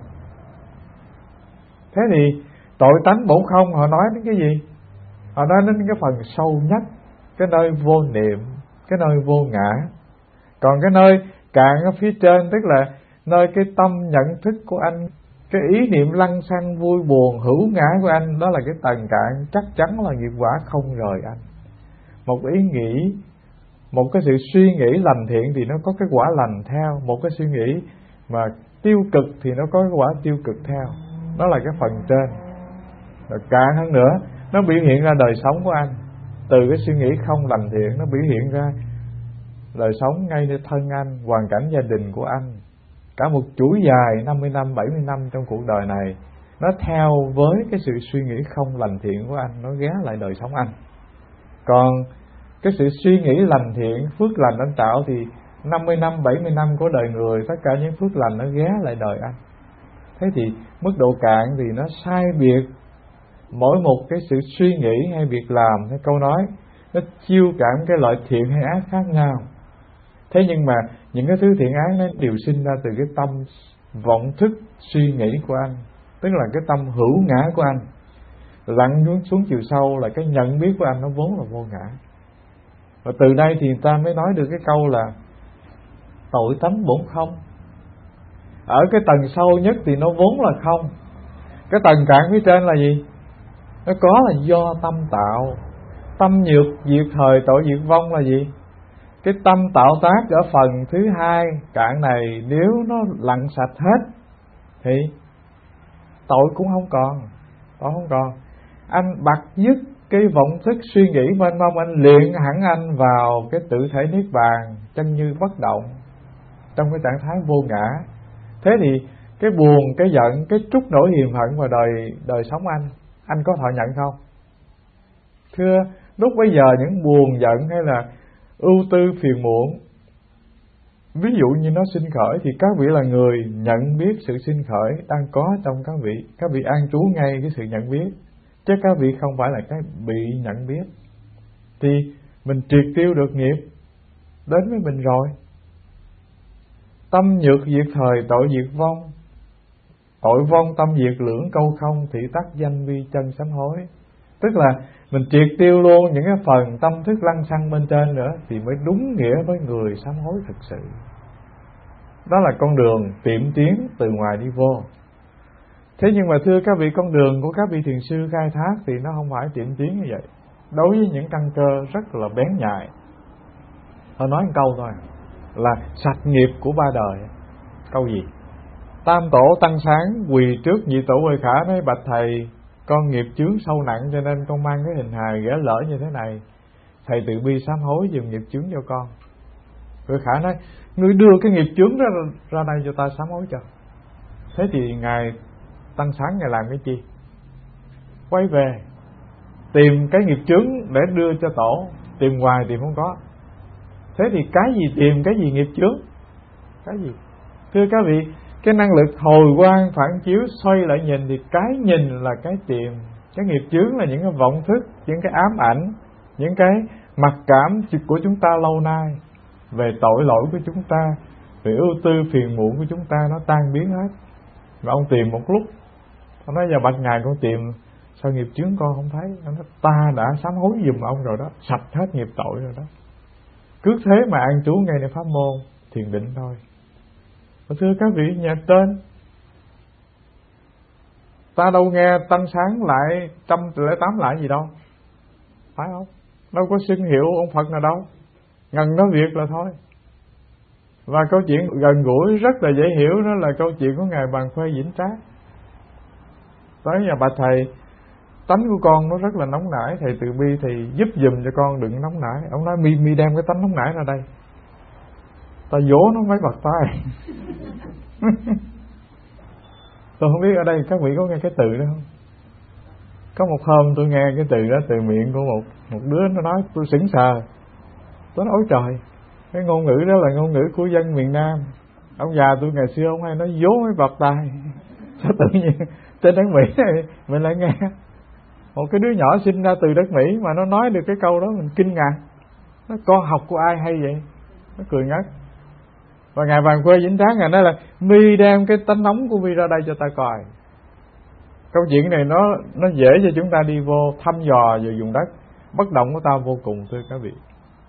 Thế thì tội tánh bổn không họ nói đến cái gì? Họ nói đến cái phần sâu nhất, cái nơi vô niệm, cái nơi vô ngã. Còn cái nơi cạn ở phía trên, tức là nơi cái tâm nhận thức của anh, cái ý niệm lăng xăng vui buồn hữu ngã của anh, đó là cái tầng cạn, chắc chắn là nghiệp quả không rời anh. Một ý nghĩ, một cái sự suy nghĩ lành thiện thì nó có cái quả lành theo, một cái suy nghĩ mà tiêu cực thì nó có cái quả tiêu cực theo. Đó là cái phần trên. Rồi cạn hơn nữa, nó biểu hiện ra đời sống của anh. Từ cái suy nghĩ không lành thiện nó biểu hiện ra đời sống ngay nơi thân anh, hoàn cảnh gia đình của anh. Cả một chuỗi dài 50 năm, 70 năm trong cuộc đời này, nó theo với cái sự suy nghĩ không lành thiện của anh, nó ghé lại đời sống anh. Còn cái sự suy nghĩ lành thiện, phước lành anh tạo thì 50 năm, 70 năm của đời người, tất cả những phước lành nó ghé lại đời anh. Thế thì mức độ cạn thì nó sai biệt. Mỗi một cái sự suy nghĩ hay việc làm hay câu nói nó chiêu cảm cái loại thiện hay ác khác nhau. Thế nhưng mà những cái thứ thiện ác nó đều sinh ra từ cái tâm vọng thức suy nghĩ của anh, tức là cái tâm hữu ngã của anh. Lặn xuống chiều sâu là cái nhận biết của anh nó vốn là vô ngã. Và từ đây thì ta mới nói được cái câu là tội tánh bổn không. Ở cái tầng sâu nhất thì nó vốn là không. Cái tầng cạn phía trên là gì? Nó có là do tâm tạo. Tâm nhược diệt thời tội diệt vong là gì? Cái tâm tạo tác ở phần thứ hai cạn này, nếu nó lặn sạch hết thì tội cũng không còn. Tội không còn. Anh bặt dứt cái vọng thức suy nghĩ mênh mông, anh luyện hẳn anh vào cái tự thể niết bàn, chân như bất động, trong cái trạng thái vô ngã. Thế thì cái buồn, cái giận, cái trút nỗi hiềm hận vào đời sống anh có thọ nhận không? Thưa, lúc bây giờ những buồn giận hay là ưu tư phiền muộn, ví dụ như nó sinh khởi, thì các vị là người nhận biết sự sinh khởi đang có trong các vị an trú ngay cái sự nhận biết, chứ các vị không phải là cái bị nhận biết. Thì mình triệt tiêu được nghiệp đến với mình rồi. Tâm nhược diệt thời, tội diệt vong. Tội vong tâm diệt lưỡng câu không, thị tắc danh vi chân sám hối. Tức là mình triệt tiêu luôn những cái phần tâm thức lăng xăng bên trên nữa, thì mới đúng nghĩa với người sám hối thực sự. Đó là con đường tiệm tiến từ ngoài đi vô. Thế nhưng mà thưa các vị, con đường của các vị thiền sư khai thác thì nó không phải tiệm tiến như vậy. Đối với những căn cơ rất là bén nhạy, họ nói một câu thôi là sạch nghiệp của ba đời. Câu gì? Tam tổ tăng sáng quỳ trước nhị tổ Huệ Khả nói: bạch thầy, con nghiệp chướng sâu nặng cho nên con mang cái hình hài ghẻ lỡ như thế này, thầy từ bi sám hối dùm nghiệp chướng cho con. Huệ Khả nói: ngươi đưa cái nghiệp chướng đó ra đây cho ta sám hối cho. Thế thì ngài tăng sáng ngài làm cái chi? Quay về tìm cái nghiệp chướng để đưa cho tổ, tìm hoài tìm không có. Thế thì cái gì tìm, cái gì nghiệp chướng? Cái gì? Thưa các vị, cái năng lực hồi quang phản chiếu xoay lại nhìn, thì cái nhìn là cái tìm. Cái nghiệp chướng là những cái vọng thức, những cái ám ảnh, những cái mặc cảm của chúng ta lâu nay về tội lỗi của chúng ta, về ưu tư phiền muộn của chúng ta, nó tan biến hết. Mà ông tìm một lúc, ông nói: giờ bạch ngài, con tìm sao nghiệp chướng con không thấy? Ông nói: ta đã sám hối giùm ông rồi đó, sạch hết nghiệp tội rồi đó. Cứ thế mà an trú ngayในpháp môn thiền định thôi. Và thưa các vị nhà trên, ta đâu nghe tăng sáng lại 108 lại gì đâu, phải không? Đâu có xưng hiệu ông Phật nào đâu, ngần nói việc là thôi. Và câu chuyện gần gũi rất là dễ hiểu, đó là câu chuyện của ngài Bàn Khuê Vĩnh Trác. Tới nhà bạch thầy, tánh của con nó rất là nóng nảy, thầy từ bi thì giúp giùm cho con đừng nóng nảy. Ông nói: mi đem cái tánh nóng nảy ra đây, ta vỗ nó mấy bật tay. Tôi không biết ở đây các vị có nghe cái từ đó không? Có một hôm tôi nghe cái từ đó từ miệng của một đứa, nó nói tôi sững sờ. Tôi nói: ôi trời, cái ngôn ngữ đó là ngôn ngữ của dân miền Nam. Ông già tôi ngày xưa ông hay nói vỗ mấy bật tay. Sao tự nhiên trên đất Mỹ này mình lại nghe một cái đứa nhỏ sinh ra từ đất Mỹ mà nó nói được cái câu đó, mình kinh ngạc. Nó con học của ai hay vậy? Nó cười ngất. Và ngài Bàn Khuê Vĩnh Trác ngài nói là: mi đem cái tánh nóng của mi ra đây cho ta coi. Câu chuyện này nó dễ cho chúng ta đi vô thăm dò về vùng đất bất động của ta vô cùng. Thưa các vị,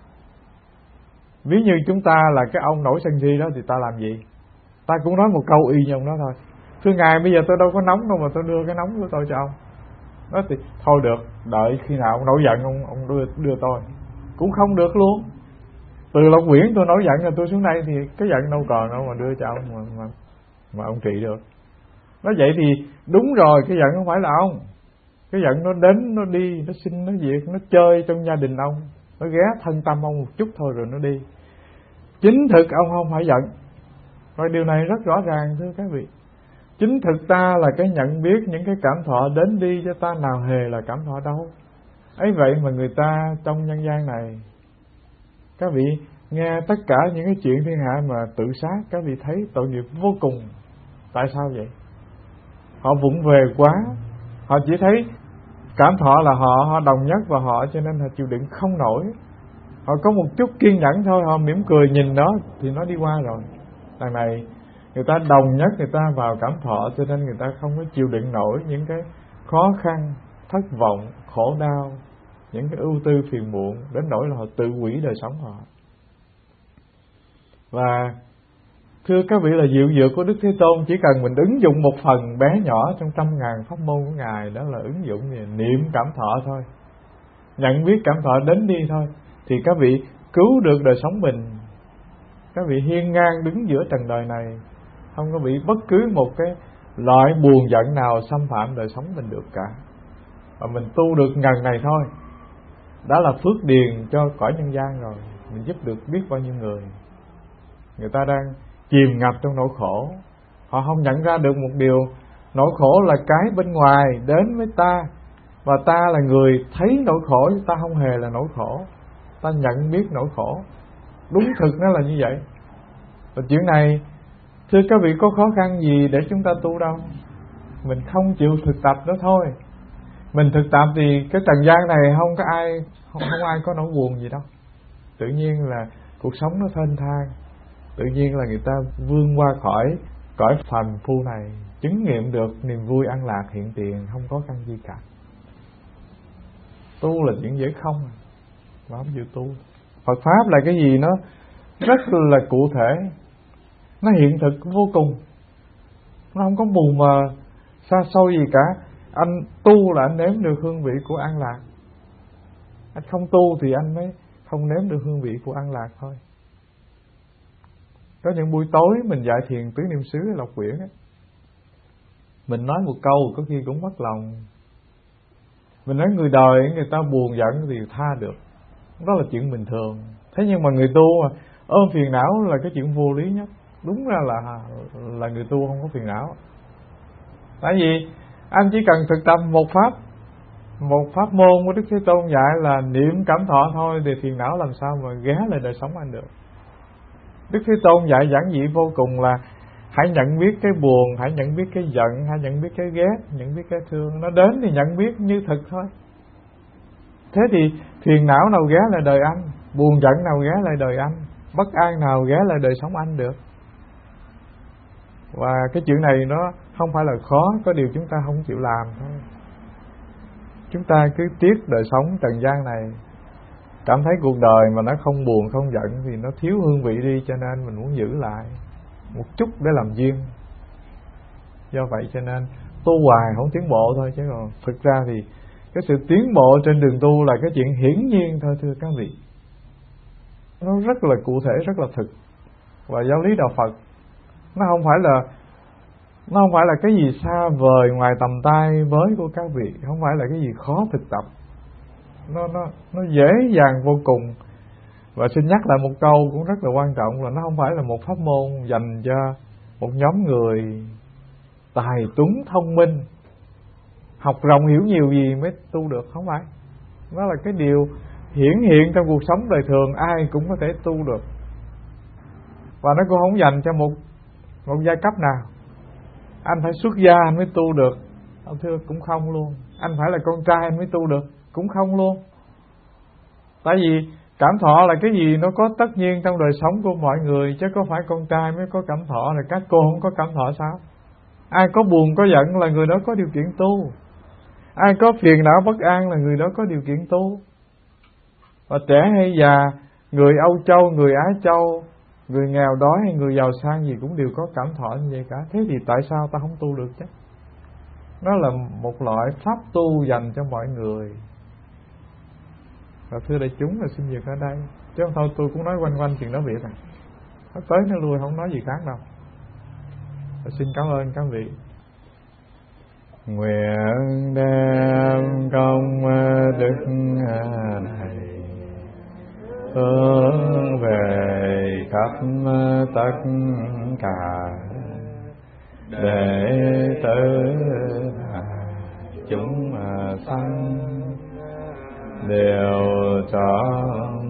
ví như chúng ta là cái ông nổi sân si đó thì ta làm gì? Ta cũng nói một câu y như ông đó thôi: thưa ngài, bây giờ tôi đâu có nóng đâu mà tôi đưa cái nóng của tôi cho ông. Đó thì thôi được, đợi khi nào ông nổi giận ông đưa tôi. Cũng không được luôn. Từ Lộc Quyển tôi nổi giận rồi tôi xuống đây thì cái giận đâu còn đâu mà đưa cho ông mà ông trị được. Nói vậy thì đúng rồi, cái giận không phải là ông. Cái giận nó đến, nó đi, nó sinh, nó diệt, nó chơi trong gia đình ông, nó ghé thân tâm ông một chút thôi rồi nó đi. Chính thực ông không phải giận. Và điều này rất rõ ràng thưa các vị. Chính thực ta là cái nhận biết những cái cảm thọ đến đi cho ta, nào hề là cảm thọ đâu. Ấy vậy mà người ta trong nhân gian này, các vị nghe tất cả những cái chuyện thiên hạ mà tự sát, các vị thấy tội nghiệp vô cùng. Tại sao vậy? Họ vụng về quá. Họ chỉ thấy cảm thọ là họ đồng nhất và họ, cho nên họ chịu đựng không nổi. Họ có một chút kiên nhẫn thôi, họ mỉm cười nhìn nó thì nó đi qua rồi. Đằng này người ta đồng nhất, người ta vào cảm thọ, cho nên người ta không có chịu đựng nổi những cái khó khăn, thất vọng, khổ đau, những cái ưu tư phiền muộn, đến nỗi là họ tự hủy đời sống họ. Và thưa các vị, là diệu dược của Đức Thế Tôn chỉ cần mình ứng dụng một phần bé nhỏ trong 100.000 pháp môn của Ngài, đó là ứng dụng về niệm cảm thọ thôi, nhận biết cảm thọ đến đi thôi, thì các vị cứu được đời sống mình. Các vị hiên ngang đứng giữa trần đời này, không có bị bất cứ một cái loại buồn giận nào xâm phạm đời sống mình được cả. và mình tu được ngần này thôi, đó là phước điền cho cõi nhân gian rồi. Mình giúp được biết bao nhiêu người, người ta đang chìm ngập trong nỗi khổ, họ không nhận ra được một điều, nỗi khổ là cái bên ngoài đến với ta, và ta là người thấy nỗi khổ, chứ ta không hề là nỗi khổ. Ta nhận biết nỗi khổ, đúng thực nó là như vậy. Và chuyện này, thưa các vị, có khó khăn gì để chúng ta tu đâu, mình không chịu thực tập đó thôi. Mình thực tập thì cái trần gian này không có ai, không ai có nỗi buồn gì đâu. Tự nhiên là cuộc sống nó thênh thang, tự nhiên là người ta vươn qua khỏi cõi phàm phu này, chứng nghiệm được niềm vui an lạc hiện tiền, không có khăn gì cả. Tu là chuyện dễ không, mà không chịu tu. Phật pháp là cái gì nó rất là cụ thể, nó hiện thực vô cùng, nó không có mù mờ xa xôi gì cả. Anh tu là anh nếm được hương vị của an lạc, anh không tu thì anh mới không nếm được hương vị của an lạc thôi. Có những buổi tối mình dạy thiền tứ niệm xứ hay Lộc Quyển ấy, mình nói một câu có khi cũng mất lòng. Mình nói người đời người ta buồn giận thì tha được, đó là chuyện bình thường. Thế nhưng mà người tu mà ôm phiền não là cái chuyện vô lý nhất. Đúng ra là người tu không có phiền não. Tại vì anh chỉ cần thực tập một pháp môn của Đức Thế Tôn dạy là niệm cảm thọ thôi, thì phiền não làm sao mà ghé lại đời sống anh được. Đức Thế Tôn dạy giản dị vô cùng là hãy nhận biết cái buồn, hãy nhận biết cái giận, hãy nhận biết cái ghét, nhận biết cái thương. Nó đến thì nhận biết như thực thôi. Thế thì phiền não nào ghé lại đời anh, buồn giận nào ghé lại đời anh, bất an nào ghé lại đời sống anh được. Và cái chuyện này nó không phải là khó, có điều chúng ta không chịu làm thôi. Chúng ta cứ tiếc đời sống trần gian này, cảm thấy cuộc đời mà nó không buồn không giận thì nó thiếu hương vị đi, cho nên mình muốn giữ lại một chút để làm duyên. Do vậy cho nên tu hoài không tiến bộ thôi, chứ còn thực ra thì cái sự tiến bộ trên đường tu là cái chuyện hiển nhiên thôi, thưa các vị. Nó rất là cụ thể, rất là thực. Và giáo lý đạo Phật nó không phải là cái gì xa vời ngoài tầm tay với của các vị, không phải là cái gì khó thực tập. Nó dễ dàng vô cùng. Và xin nhắc lại một câu cũng rất là quan trọng là nó không phải là một pháp môn dành cho một nhóm người tài tuấn thông minh, học rộng hiểu nhiều gì mới tu được, không phải. Nó là cái điều hiển hiện trong cuộc sống đời thường, ai cũng có thể tu được. Và nó cũng không dành cho một giai cấp nào. Anh phải xuất gia anh mới tu được, thưa, cũng không luôn. Anh phải là con trai anh mới tu được, cũng không luôn. Tại vì cảm thọ là cái gì nó có tất nhiên trong đời sống của mọi người, chứ có phải con trai mới có cảm thọ, rồi các cô không có cảm thọ sao? Ai có buồn có giận là người đó có điều kiện tu, ai có phiền não bất an là người đó có điều kiện tu. Và trẻ hay già, người Âu Châu, người Á Châu, người nghèo đói hay người giàu sang gì cũng đều có cảm thọ như vậy cả. Thế thì tại sao ta không tu được chứ? Nó là một loại pháp tu dành cho mọi người. Và thưa đại chúng là xin dừng ở đây, chứ không thôi tôi cũng nói quanh chuyện đó việc này. Nó tới nó lui không nói gì khác đâu. Và xin cảm ơn các vị. Nguyện đem công đức này hướng về khắp tất cả đệ tử chúng sanh đều cho